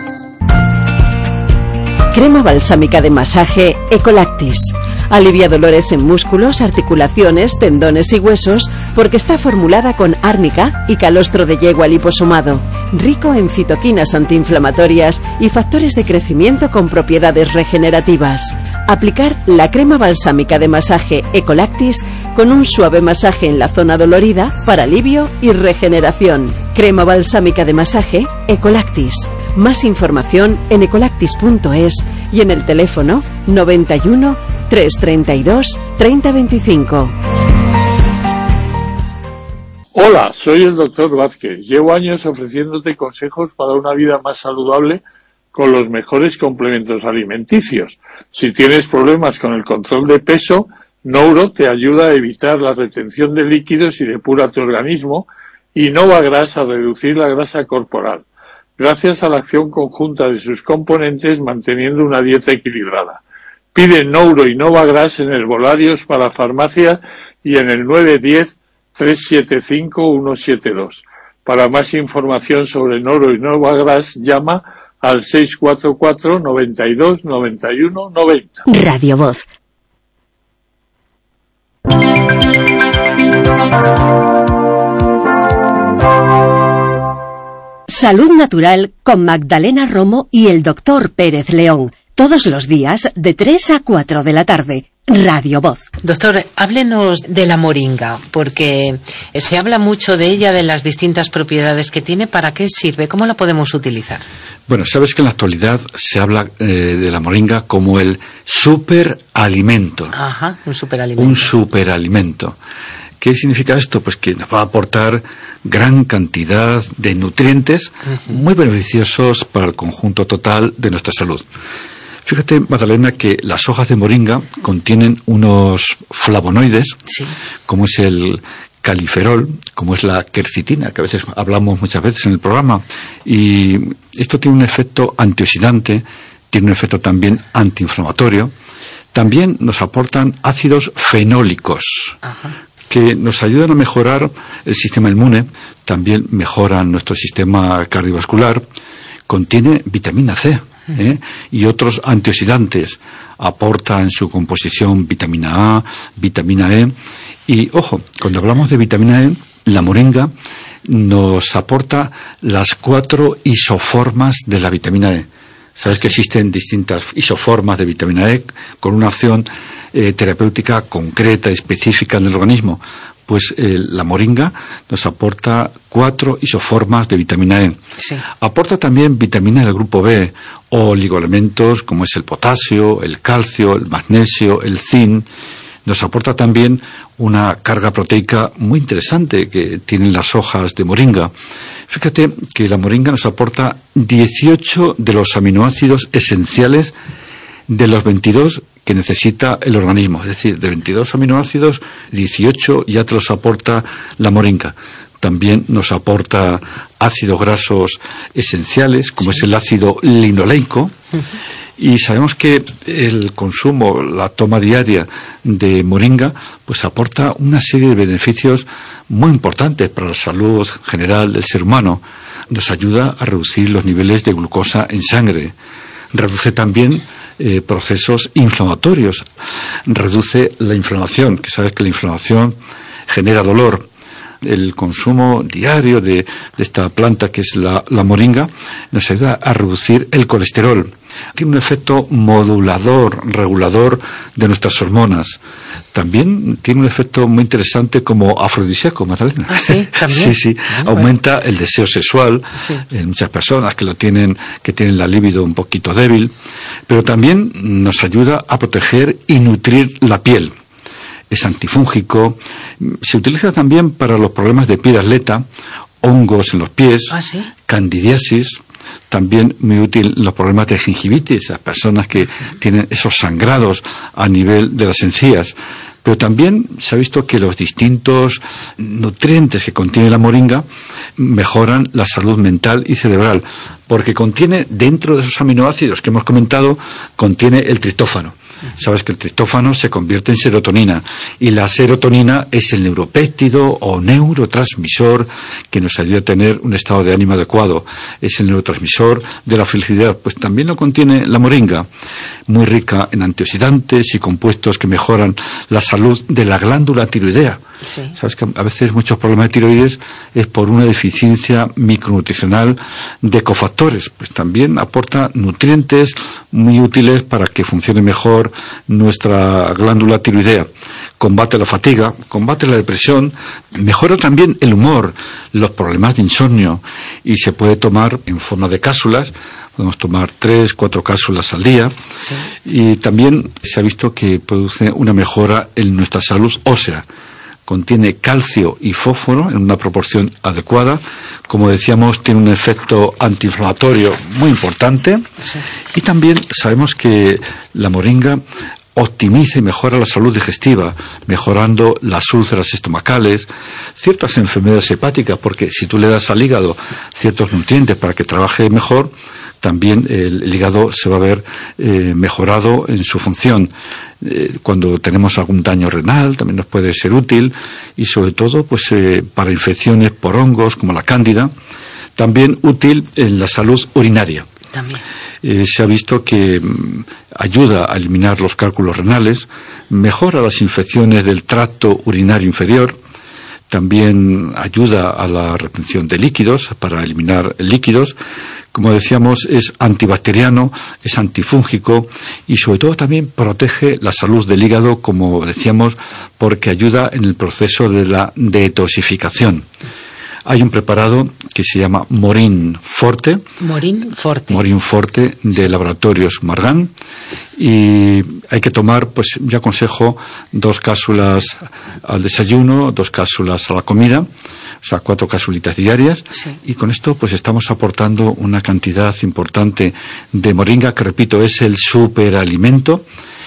Crema balsámica de masaje Ecolactis. Alivia dolores en músculos, articulaciones, tendones y huesos porque está formulada con árnica y calostro de yegua liposomado, rico en citoquinas antiinflamatorias y factores de crecimiento con propiedades regenerativas. Aplicar la crema balsámica de masaje Ecolactis con un suave masaje en la zona dolorida para alivio y regeneración. Crema balsámica de masaje Ecolactis. Más información en ecolactis punto es y en el teléfono noventa y uno, trescientos treinta y dos, treinta veinticinco.
Hola, soy el doctor Vázquez. Llevo años ofreciéndote consejos para una vida más saludable con los mejores complementos alimenticios. Si tienes problemas con el control de peso, Nouro te ayuda a evitar la retención de líquidos y depura tu organismo, y Novagras a reducir la grasa corporal, gracias a la acción conjunta de sus componentes manteniendo una dieta equilibrada. Pide Nouro y Novagras en herbolarios para farmacia y en el nueve uno cero, tres siete cinco, uno siete dos. Para más información sobre Noro y Novagras, llama al seis cuatro cuatro, noventa y dos, noventa y uno, noventa.
Radio Voz. Salud Natural con Magdalena Romo y el doctor Pérez León. Todos los días de tres a cuatro de la tarde. Radio Voz.
Doctor, háblenos de la moringa, porque se habla mucho de ella, de las distintas propiedades que tiene. ¿Para qué sirve? ¿Cómo la podemos utilizar?
Bueno, sabes que en la actualidad se habla eh, de la moringa como el superalimento.
Ajá, un superalimento.
Un superalimento. ¿Qué significa esto? Pues que nos va a aportar gran cantidad de nutrientes uh-huh. muy beneficiosos para el conjunto total de nuestra salud. Fíjate, Magdalena, que las hojas de moringa contienen unos flavonoides, sí. como es el califerol, como es la quercitina, que a veces hablamos muchas veces en el programa, y esto tiene un efecto antioxidante, tiene un efecto también antiinflamatorio. También nos aportan ácidos fenólicos, Ajá. que nos ayudan a mejorar el sistema inmune, también mejoran nuestro sistema cardiovascular. Contiene vitamina C. ¿Eh? y otros antioxidantes, aporta en su composición vitamina A, vitamina E, y ojo, cuando hablamos de vitamina E, la moringa nos aporta las cuatro isoformas de la vitamina E. Sabes que existen distintas isoformas de vitamina E con una acción eh, terapéutica concreta, específica en el organismo. Pues eh, la moringa nos aporta cuatro isoformas de vitamina E. Sí. Aporta también vitaminas del grupo B, o oligoelementos como es el potasio, el calcio, el magnesio, el zinc. Nos aporta también una carga proteica muy interesante que tienen las hojas de moringa. Fíjate que la moringa nos aporta dieciocho de los aminoácidos esenciales de los veintidós que necesita el organismo. Es decir, de veintidós aminoácidos, dieciocho ya te los aporta la moringa. También nos aporta ácidos grasos esenciales, como sí. es el ácido linoleico. Uh-huh. Y sabemos que el consumo, la toma diaria de moringa, pues aporta una serie de beneficios muy importantes para la salud general del ser humano. Nos ayuda a reducir los niveles de glucosa en sangre. Reduce también eh, procesos inflamatorios. Reduce la inflamación, que sabes que la inflamación genera dolor. El consumo diario de, de esta planta, que es la, la moringa, nos ayuda a reducir el colesterol. Tiene un efecto modulador, regulador de nuestras hormonas. También tiene un efecto muy interesante como afrodisíaco, Magdalena.
Ah, sí, también.
sí, sí. Ah, aumenta bueno. el deseo sexual sí. en muchas personas que lo tienen, que tienen la libido un poquito débil, pero también nos ayuda a proteger y nutrir la piel. Es antifúngico, se utiliza también para los problemas de piel atleta, hongos en los pies,
¿Ah, sí?
candidiasis, también muy útil en los problemas de gingivitis, a personas que tienen esos sangrados a nivel de las encías. Pero también se ha visto que los distintos nutrientes que contiene la moringa mejoran la salud mental y cerebral, porque contiene, dentro de esos aminoácidos que hemos comentado, contiene el triptófano. Sabes que el triptófano se convierte en serotonina, y la serotonina es el neuropéptido o neurotransmisor que nos ayuda a tener un estado de ánimo adecuado. Es el neurotransmisor de la felicidad. Pues también lo contiene la moringa, muy rica en antioxidantes y compuestos que mejoran la salud de la glándula tiroidea. Sí. Sabes que a veces muchos problemas de tiroides es por una deficiencia micronutricional de cofactores. Pues también aporta nutrientes muy útiles para que funcione mejor nuestra glándula tiroidea. Combate la fatiga, combate la depresión, mejora también el humor, los problemas de insomnio, y se puede tomar en forma de cápsulas. Podemos tomar tres, cuatro cápsulas al día. Sí. Y también se ha visto que produce una mejora en nuestra salud ósea. Contiene calcio y fósforo en una proporción adecuada. Como decíamos, tiene un efecto antiinflamatorio muy importante. Sí. Y también sabemos que la moringa optimiza y mejora la salud digestiva, mejorando las úlceras estomacales, ciertas enfermedades hepáticas, porque si tú le das al hígado ciertos nutrientes para que trabaje mejor, también el, el hígado se va a ver eh, mejorado en su función. Eh, cuando tenemos algún daño renal también nos puede ser útil, y sobre todo pues eh, para infecciones por hongos como la cándida, también útil en la salud urinaria.
También.
Eh, se ha visto que mm, ayuda a eliminar los cálculos renales, mejora las infecciones del tracto urinario inferior, también ayuda a la retención de líquidos, para eliminar líquidos. Como decíamos, es antibacteriano, es antifúngico y sobre todo también protege la salud del hígado, como decíamos, porque ayuda en el proceso de la detoxificación. Hay un preparado que se llama Morin Forte.
Morin Forte.
Morin Forte de Laboratorios Margan. Y hay que tomar, pues yo aconsejo dos cápsulas al desayuno, dos cápsulas a la comida, o sea, cuatro cápsulitas diarias.
Sí.
Y con esto pues estamos aportando una cantidad importante de moringa, que repito, es el superalimento,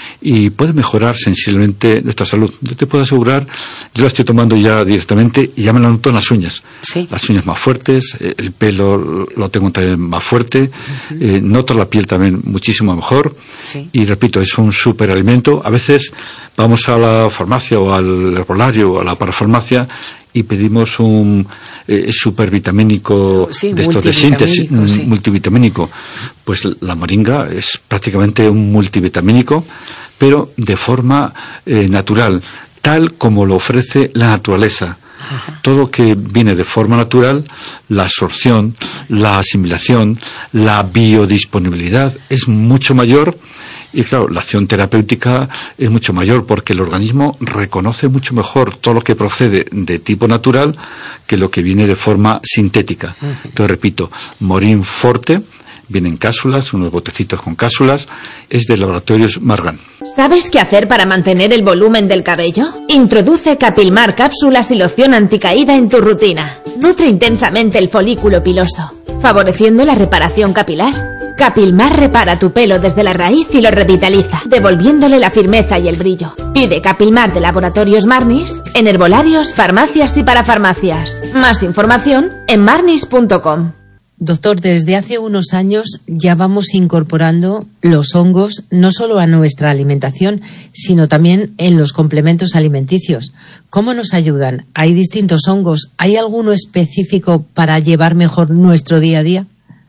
y puede mejorar sensiblemente nuestra salud. Yo te puedo asegurar, yo la estoy tomando ya directamente y ya me la noto en las uñas.
Sí.
Las uñas más fuertes, el pelo lo tengo también más fuerte, uh-huh. eh, noto la piel también muchísimo mejor.
Sí.
Y repito, es un superalimento. A veces vamos a la farmacia o al herbolario o a la parafarmacia y pedimos un eh, supervitamínico,
sí,
de estos de síntesis, sí. multivitamínico. Pues la moringa es prácticamente un multivitamínico, pero de forma eh, natural, tal como lo ofrece la naturaleza. Ajá. Todo que viene de forma natural, la absorción, la asimilación, la biodisponibilidad es mucho mayor. Y claro, la acción terapéutica es mucho mayor, porque el organismo reconoce mucho mejor todo lo que procede de tipo natural que lo que viene de forma sintética. Uh-huh. Entonces, repito, Morin Forte, vienen cápsulas, unos botecitos con cápsulas, es de Laboratorios Margan.
¿Sabes qué hacer para mantener el volumen del cabello? Introduce Capilmar cápsulas y loción anticaída en tu rutina. Nutre intensamente el folículo piloso, favoreciendo la reparación capilar. Capilmar repara tu pelo desde la raíz y lo revitaliza, devolviéndole la firmeza y el brillo. Pide Capilmar de Laboratorios Marnis en herbolarios, farmacias y parafarmacias. Más información en marnis punto com.
Doctor, desde hace unos años ya vamos incorporando los hongos no solo a nuestra alimentación, sino también en los complementos alimenticios. ¿Cómo nos ayudan? ¿Hay distintos hongos? ¿Hay alguno específico para llevar mejor nuestro día a día?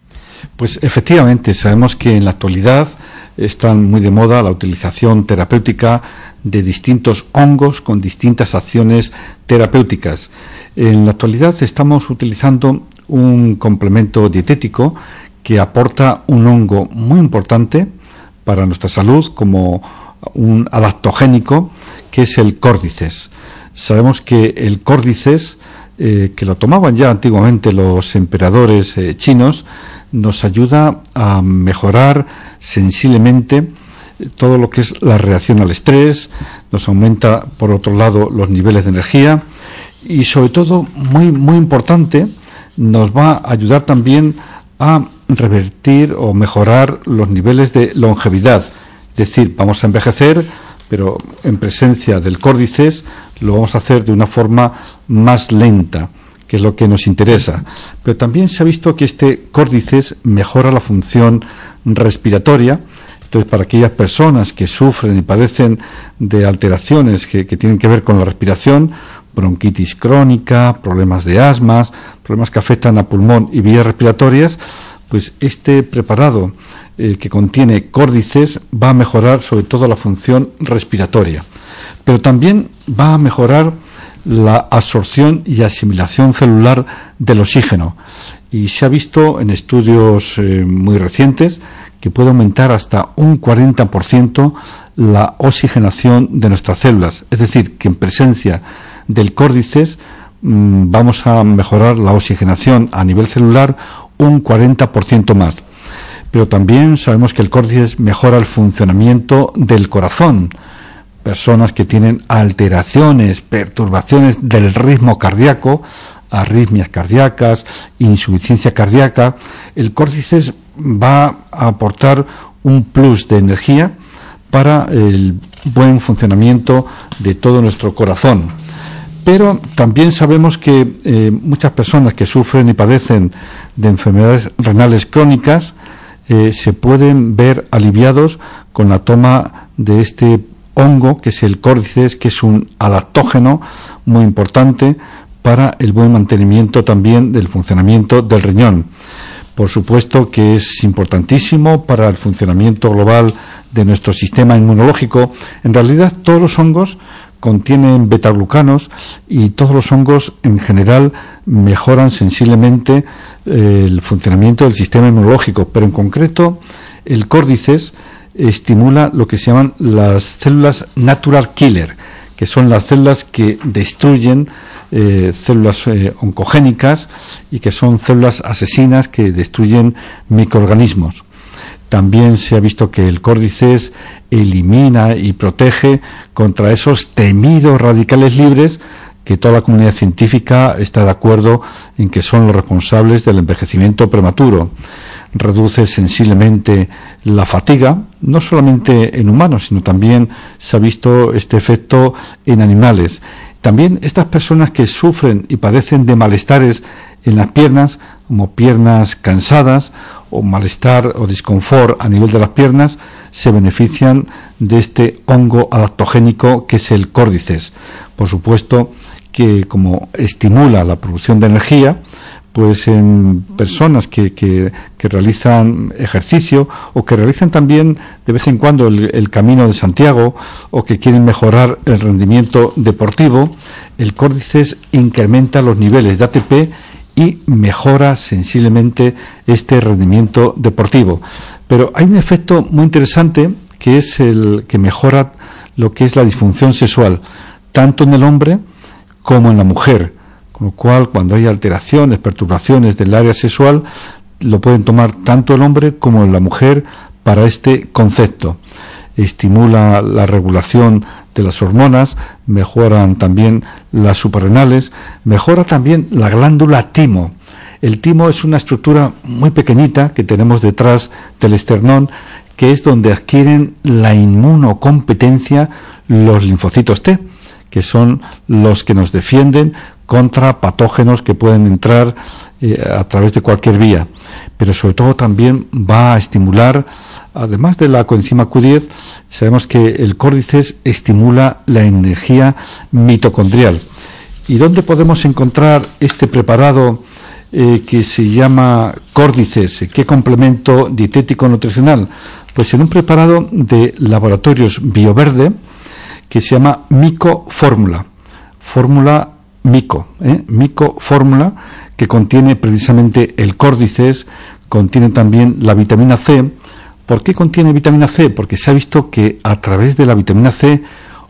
Pues efectivamente, sabemos que en la actualidad están muy de moda la utilización terapéutica de distintos hongos con distintas acciones terapéuticas. En la actualidad estamos utilizando un complemento dietético que aporta un hongo muy importante para nuestra salud como un adaptogénico, que es el córdices. Sabemos que el córdices, eh, que lo tomaban ya antiguamente los emperadores eh, chinos, nos ayuda a mejorar sensiblemente todo lo que es la reacción al estrés, nos aumenta por otro lado los niveles de energía y sobre todo, muy muy importante, nos va a ayudar también a revertir o mejorar los niveles de longevidad. Es decir, vamos a envejecer, pero en presencia del córdices lo vamos a hacer de una forma más lenta, que es lo que nos interesa. Pero también se ha visto que este córdices mejora la función respiratoria. Entonces, para aquellas personas que sufren y padecen de alteraciones que, que tienen que ver con la respiración, bronquitis crónica, problemas de asmas, problemas que afectan a pulmón y vías respiratorias, pues este preparado eh, que contiene córdices va a mejorar sobre todo la función respiratoria. Pero también va a mejorar la absorción y asimilación celular del oxígeno. Y se ha visto en estudios eh, muy recientes que puede aumentar hasta un cuarenta por ciento la oxigenación de nuestras células. Es decir, que en presencia del córdices mmm, vamos a mejorar la oxigenación a nivel celular un cuarenta por ciento más. Pero también sabemos que el córdices mejora el funcionamiento del corazón. Personas que tienen alteraciones, perturbaciones del ritmo cardíaco, arritmias cardíacas, insuficiencia cardíaca, el córdices va a aportar un plus de energía para el buen funcionamiento de todo nuestro corazón. Pero también sabemos que eh, muchas personas que sufren y padecen de enfermedades renales crónicas eh, se pueden ver aliviados con la toma de este hongo, que es el córdices, que es un adaptógeno muy importante para el buen mantenimiento también del funcionamiento del riñón. Por supuesto que es importantísimo para el funcionamiento global de nuestro sistema inmunológico. En realidad, todos los hongos contienen betaglucanos y todos los hongos en general mejoran sensiblemente eh, el funcionamiento del sistema inmunológico, pero en concreto el córdices estimula lo que se llaman las células natural killer, que son las células que destruyen eh, células eh, oncogénicas y que son células asesinas que destruyen microorganismos. También se ha visto que el córdices elimina y protege contra esos temidos radicales libres que toda la comunidad científica está de acuerdo en que son los responsables del envejecimiento prematuro. Reduce sensiblemente la fatiga, no solamente en humanos, sino también se ha visto este efecto en animales. También estas personas que sufren y padecen de malestares en las piernas, como piernas cansadas o malestar o disconfort a nivel de las piernas, se benefician de este hongo adaptogénico que es el córdices. Por supuesto que como estimula la producción de energía, pues en personas que, que, que realizan ejercicio o que realizan también de vez en cuando el, el Camino de Santiago o que quieren mejorar el rendimiento deportivo, el córdices incrementa los niveles de A T P y mejora sensiblemente este rendimiento deportivo. Pero hay un efecto muy interesante que es el que mejora lo que es la disfunción sexual, tanto en el hombre como en la mujer. Con lo cual, cuando hay alteraciones, perturbaciones del área sexual, lo pueden tomar tanto el hombre como la mujer para este concepto. Estimula la regulación de las hormonas, mejoran también las suprarrenales, mejora también la glándula timo. El timo es una estructura muy pequeñita que tenemos detrás del esternón, que es donde adquieren la inmunocompetencia los linfocitos T, que son los que nos defienden contra patógenos que pueden entrar eh, a través de cualquier vía. Pero sobre todo también va a estimular, además de la coenzima Q diez, sabemos que el córdices estimula la energía mitocondrial. ¿Y dónde podemos encontrar este preparado eh, que se llama córdices? ¿Qué complemento dietético nutricional? Pues en un preparado de Laboratorios Bioverde que se llama Mico Fórmula. Fórmula Mico, ¿eh? Mico Fórmula, que contiene precisamente el córdices, contiene también la vitamina C. ¿Por qué contiene vitamina C? Porque se ha visto que a través de la vitamina C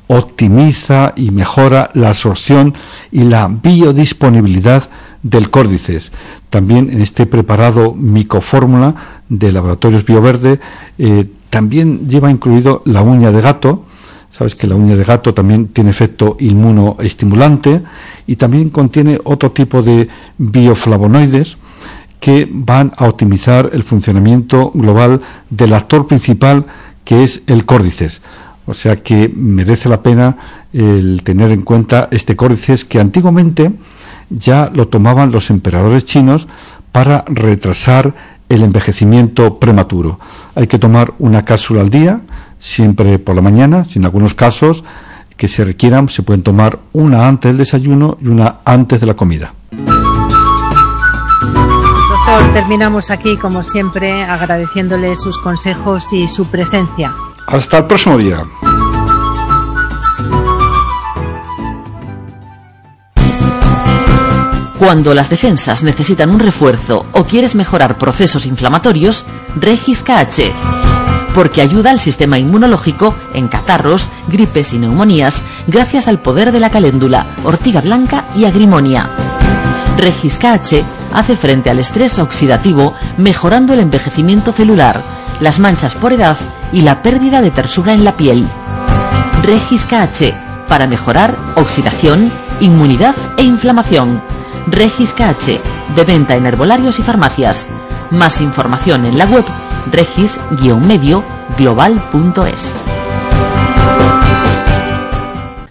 optimiza y mejora la absorción y la biodisponibilidad del córdices. También en este preparado Mico Fórmula de Laboratorios Bioverde eh, también lleva incluido la uña de gato. Sabes que la uña de gato también tiene efecto inmunoestimulante y también contiene otro tipo de bioflavonoides que van a optimizar el funcionamiento global del actor principal, que es el córdices. O sea que merece la pena el tener en cuenta este córdices, que antiguamente ya lo tomaban los emperadores chinos para retrasar el envejecimiento prematuro. Hay que tomar una cápsula al día, siempre por la mañana. Si en algunos casos que se requieran, se pueden tomar una antes del desayuno y una antes de la comida.
Doctor, terminamos aquí, como siempre, agradeciéndole sus consejos y su presencia.
Hasta el próximo día.
Cuando las defensas necesitan un refuerzo o quieres mejorar procesos inflamatorios, Regis K H. Porque ayuda al sistema inmunológico en catarros, gripes y neumonías gracias al poder de la caléndula, ortiga blanca y agrimonia. Regis K H hace frente al estrés oxidativo mejorando el envejecimiento celular, las manchas por edad y la pérdida de tersura en la piel. Regis K H para mejorar oxidación, inmunidad e inflamación. Regis K H, de venta en herbolarios y farmacias. Más información en la web regis guion medio global punto es.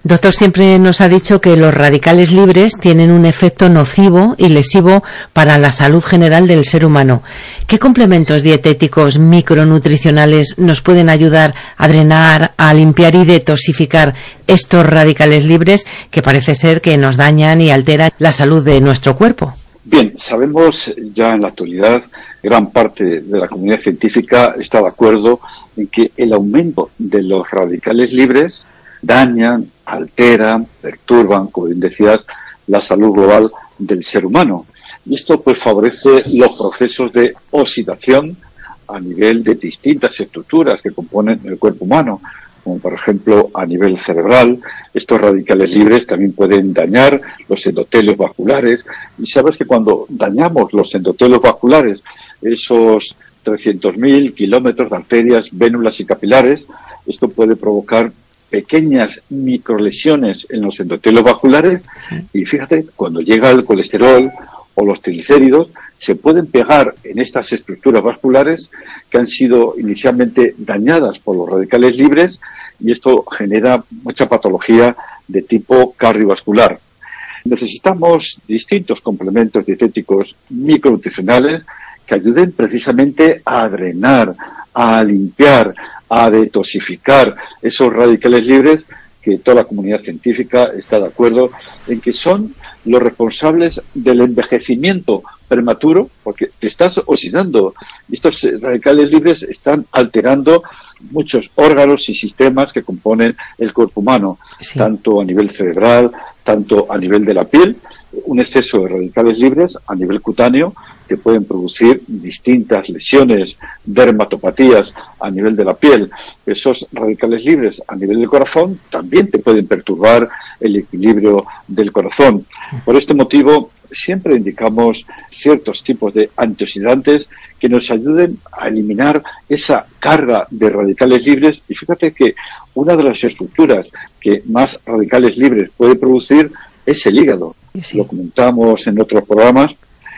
Doctor, siempre nos ha dicho que los radicales libres tienen un efecto nocivo y lesivo para la salud general del ser humano. ¿Qué complementos dietéticos micronutricionales nos pueden ayudar a drenar, a limpiar y detoxificar estos radicales libres que parece ser que nos dañan y alteran la salud de nuestro cuerpo?
Bien, sabemos ya en la actualidad, gran parte de la comunidad científica está de acuerdo en que el aumento de los radicales libres dañan, alteran, perturban, como bien decías, la salud global del ser humano. Y esto pues favorece los procesos de oxidación a nivel de distintas estructuras que componen el cuerpo humano, como por ejemplo a nivel cerebral. Estos radicales libres también pueden dañar los endotelios vasculares. Y sabes que cuando dañamos los endotelios vasculares, esos trescientos mil kilómetros de arterias, vénulas y capilares, esto puede provocar pequeñas microlesiones en los endotelios vasculares. Sí. Y fíjate, cuando llega el colesterol o los triglicéridos, se pueden pegar en estas estructuras vasculares que han sido inicialmente dañadas por los radicales libres, y esto genera mucha patología de tipo cardiovascular. Necesitamos distintos complementos dietéticos micronutricionales que ayuden precisamente a drenar, a limpiar, a detoxificar esos radicales libres, que toda la comunidad científica está de acuerdo en que son los responsables del envejecimiento prematuro, porque te estás oxidando. Estos radicales libres están alterando muchos órganos y sistemas que componen el cuerpo humano, sí. Tanto a nivel cerebral, tanto a nivel de la piel. Un exceso de radicales libres a nivel cutáneo que pueden producir distintas lesiones, dermatopatías a nivel de la piel. Esos radicales libres a nivel del corazón también te pueden perturbar el equilibrio del corazón. Por este motivo, siempre indicamos ciertos tipos de antioxidantes que nos ayuden a eliminar esa carga de radicales libres. Y fíjate que una de las estructuras que más radicales libres puede producir es el hígado. Sí. Lo comentamos en otros programas,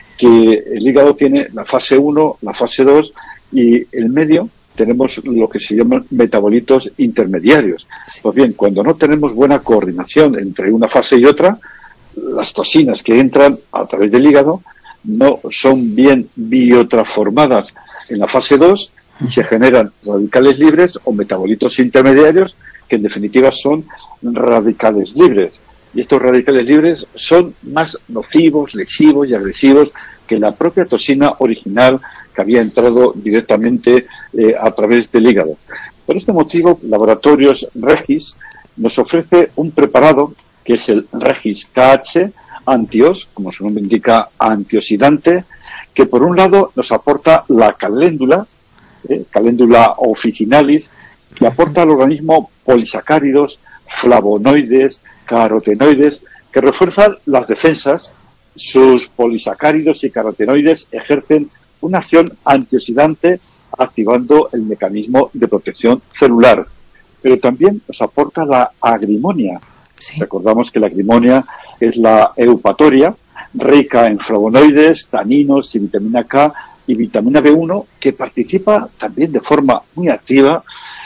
que el hígado tiene la fase uno, la fase dos, y en medio tenemos lo que se llaman metabolitos intermediarios. Sí. Pues bien, cuando no tenemos buena coordinación entre una fase y otra, las toxinas que entran a través del hígado no son bien biotransformadas en la fase dos y se generan radicales libres o metabolitos intermediarios, que en definitiva son radicales libres. Y estos radicales libres son más nocivos, lesivos y agresivos que la propia toxina original que había entrado directamente eh, a través del hígado. Por este motivo, Laboratorios Regis nos ofrece un preparado que es el Regis K H Antios, como su nombre indica, antioxidante, que por un lado nos aporta la caléndula, eh, caléndula officinalis, que aporta al organismo polisacáridos, flavonoides, carotenoides, que refuerzan las defensas. Sus polisacáridos y carotenoides ejercen una acción antioxidante activando el mecanismo de protección celular. Pero también nos aporta la agrimonia. Sí. Recordamos que la agrimonia es la eupatoria, rica en flavonoides, taninos y vitamina K y vitamina B uno, que participa también de forma muy activa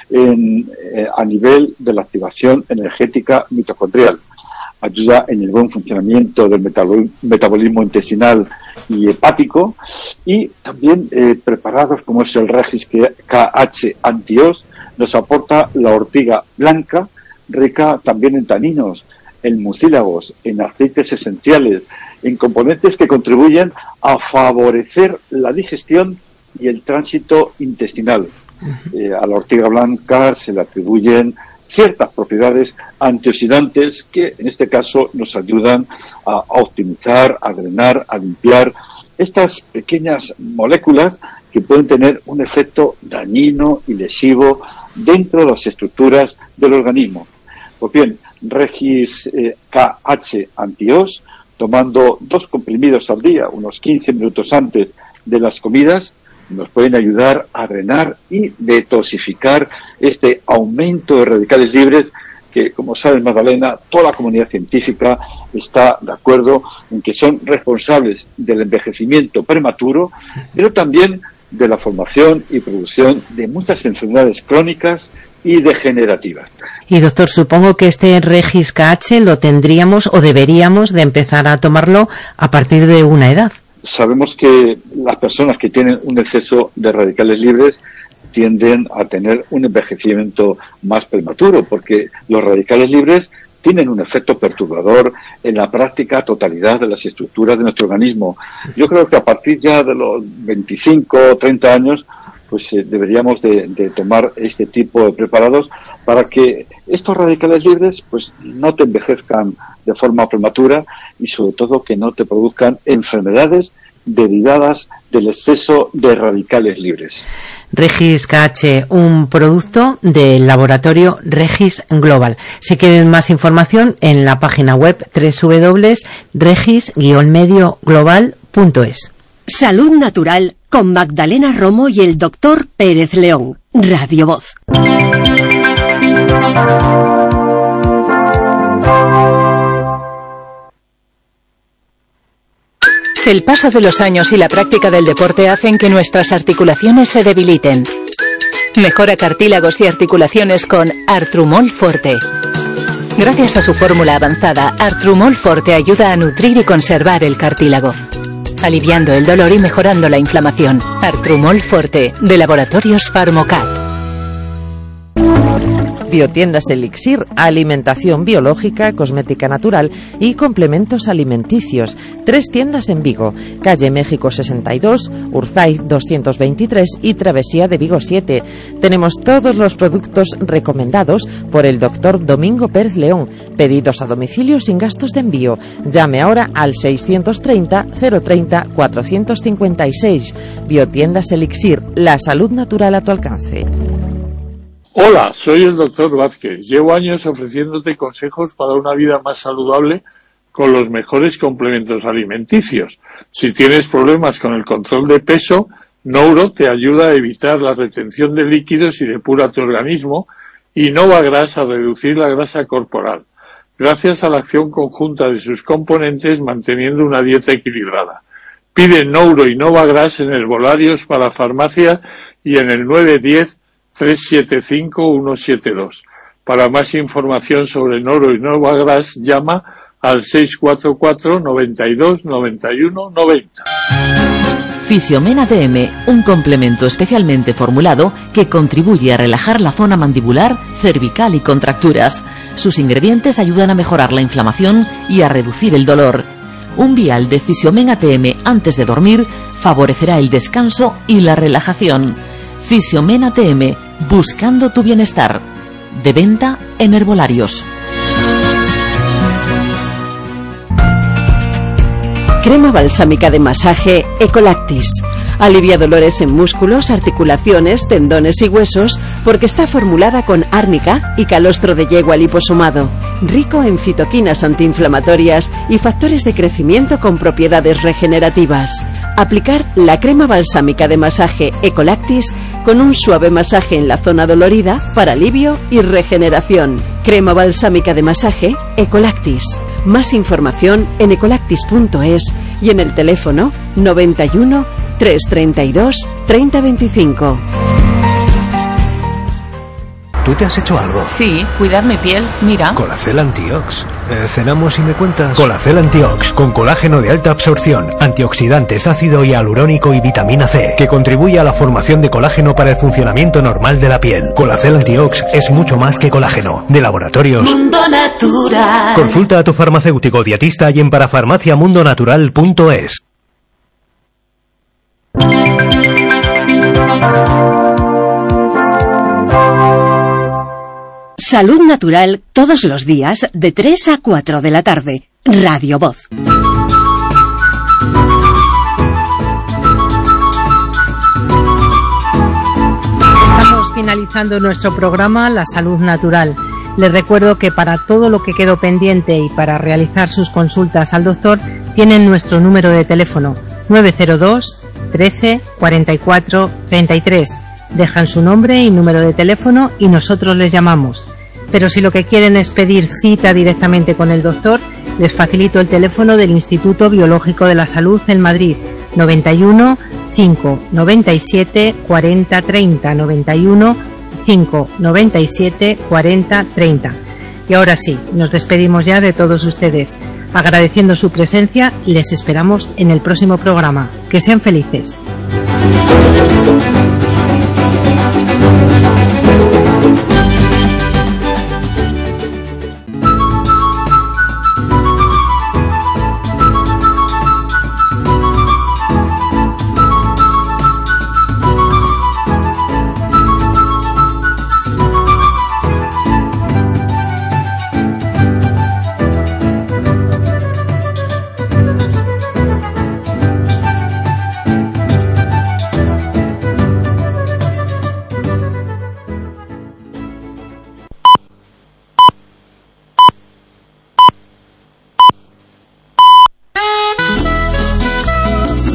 en, eh, a nivel de la activación energética mitocondrial. Ayuda en el buen funcionamiento del metabol- metabolismo intestinal y hepático, y también eh, preparados como es el Regis K H Antios, nos aporta la ortiga blanca, rica también en taninos, en mucílagos, en aceites esenciales, en componentes que contribuyen a favorecer la digestión y el tránsito intestinal. Eh, a la ortiga blanca se le atribuyen ciertas propiedades antioxidantes que en este caso nos ayudan a, a optimizar, a drenar, a limpiar estas pequeñas moléculas que pueden tener un efecto dañino y lesivo dentro de las estructuras del organismo. Pues bien, Regis eh, K H Antios, tomando dos comprimidos al día, unos quince minutos antes de las comidas, nos pueden ayudar a drenar y detoxificar este aumento de radicales libres que, como sabes, Magdalena, toda la comunidad científica está de acuerdo en que son responsables del envejecimiento prematuro, pero también de la formación y producción de muchas enfermedades crónicas y degenerativas.
Y doctor, supongo que este Regis K H lo tendríamos o deberíamos de empezar a tomarlo a partir de una edad.
Sabemos que las personas que tienen un exceso de radicales libres tienden a tener un envejecimiento más prematuro, porque los radicales libres tienen un efecto perturbador en la práctica totalidad de las estructuras de nuestro organismo. Yo creo que a partir ya de los veinticinco o treinta años, pues eh, deberíamos de, de tomar este tipo de preparados para que estos radicales libres pues no te envejezcan de forma prematura y sobre todo que no te produzcan enfermedades derivadas del exceso de radicales libres.
Regis K H, un producto del laboratorio Regis Global. Si quieren más información en la página web doble u doble u doble u punto regis guion medio global punto es.
Salud Natural con Magdalena Romo y el doctor Pérez León. Radio Voz.
El paso de los años y la práctica del deporte hacen que nuestras articulaciones se debiliten. Mejora cartílagos y articulaciones con Artrumol Forte. Gracias a su fórmula avanzada, Artrumol Forte ayuda a nutrir y conservar el cartílago, aliviando el dolor y mejorando la inflamación. Artrumol Forte, de Laboratorios Pharmocat.
Biotiendas Elixir, alimentación biológica, cosmética natural y complementos alimenticios. Tres tiendas en Vigo, calle México sesenta y dos, Urzaiz doscientos veintitrés y Travesía de Vigo siete. Tenemos todos los productos recomendados por el doctor Domingo Pérez León. Pedidos a domicilio sin gastos de envío. Llame ahora al seiscientos treinta, cero treinta, cuatrocientos cincuenta y seis. Biotiendas Elixir, la salud natural a tu alcance.
Hola, soy el doctor Vázquez. Llevo años ofreciéndote consejos para una vida más saludable con los mejores complementos alimenticios. Si tienes problemas con el control de peso, Nouro te ayuda a evitar la retención de líquidos y depura tu organismo, y Novagras a reducir la grasa corporal, gracias a la acción conjunta de sus componentes manteniendo una dieta equilibrada. Pide Nouro y Novagras en herbolarios para farmacia y en el nueve diez, tres siete cinco, uno siete dos. Para más información sobre Nouro y Novagras, llama al seis cuatro cuatro, noventa y dos, noventa y uno, noventa.
Fisiomen A D M, un complemento especialmente formulado que contribuye a relajar la zona mandibular, cervical y contracturas. Sus ingredientes ayudan a mejorar la inflamación y a reducir el dolor. Un vial de Fisiomen A D M antes de dormir favorecerá el descanso y la relajación. Fisiomen A D M, buscando tu bienestar. De venta en herbolarios.
Crema balsámica de masaje Ecolactis. Alivia dolores en músculos, articulaciones, tendones y huesos porque está formulada con árnica y calostro de yegua liposomado. Rico en citoquinas antiinflamatorias y factores de crecimiento con propiedades regenerativas. Aplicar la crema balsámica de masaje Ecolactis con un suave masaje en la zona dolorida para alivio y regeneración. Crema balsámica de masaje Ecolactis. Más información en ecolactis punto es y en el teléfono noventa y uno, trescientos treinta y dos, treinta veinticinco.
¿Tú te has hecho algo?
Sí, cuidar mi piel, mira.
Colacel Antiox. Eh, ¿Cenamos y me cuentas? Colacel Antiox, con colágeno de alta absorción, antioxidantes, ácido hialurónico y vitamina C, que contribuye a la formación de colágeno para el funcionamiento normal de la piel. Colacel Antiox es mucho más que colágeno. De Laboratorios
Mundo Natural.
Consulta a tu farmacéutico dietista y en parafarmacia mundo natural punto es.
Salud Natural todos los días de tres a cuatro de la tarde. Radio Voz.
Estamos finalizando nuestro programa La Salud Natural. Les recuerdo que para todo lo que quedó pendiente y para realizar sus consultas al doctor tienen nuestro número de teléfono nueve cero dos, trece, cuarenta y cuatro, treinta y tres. Dejan su nombre y número de teléfono y nosotros les llamamos. Pero si lo que quieren es pedir cita directamente con el doctor, les facilito el teléfono del Instituto Biológico de la Salud en Madrid, noventa y uno, cinco noventa y siete cuarenta treinta noventa y uno, cinco noventa y siete cuarenta treinta. Y ahora sí, nos despedimos ya de todos ustedes, agradeciendo su presencia y les esperamos en el próximo programa. Que sean felices.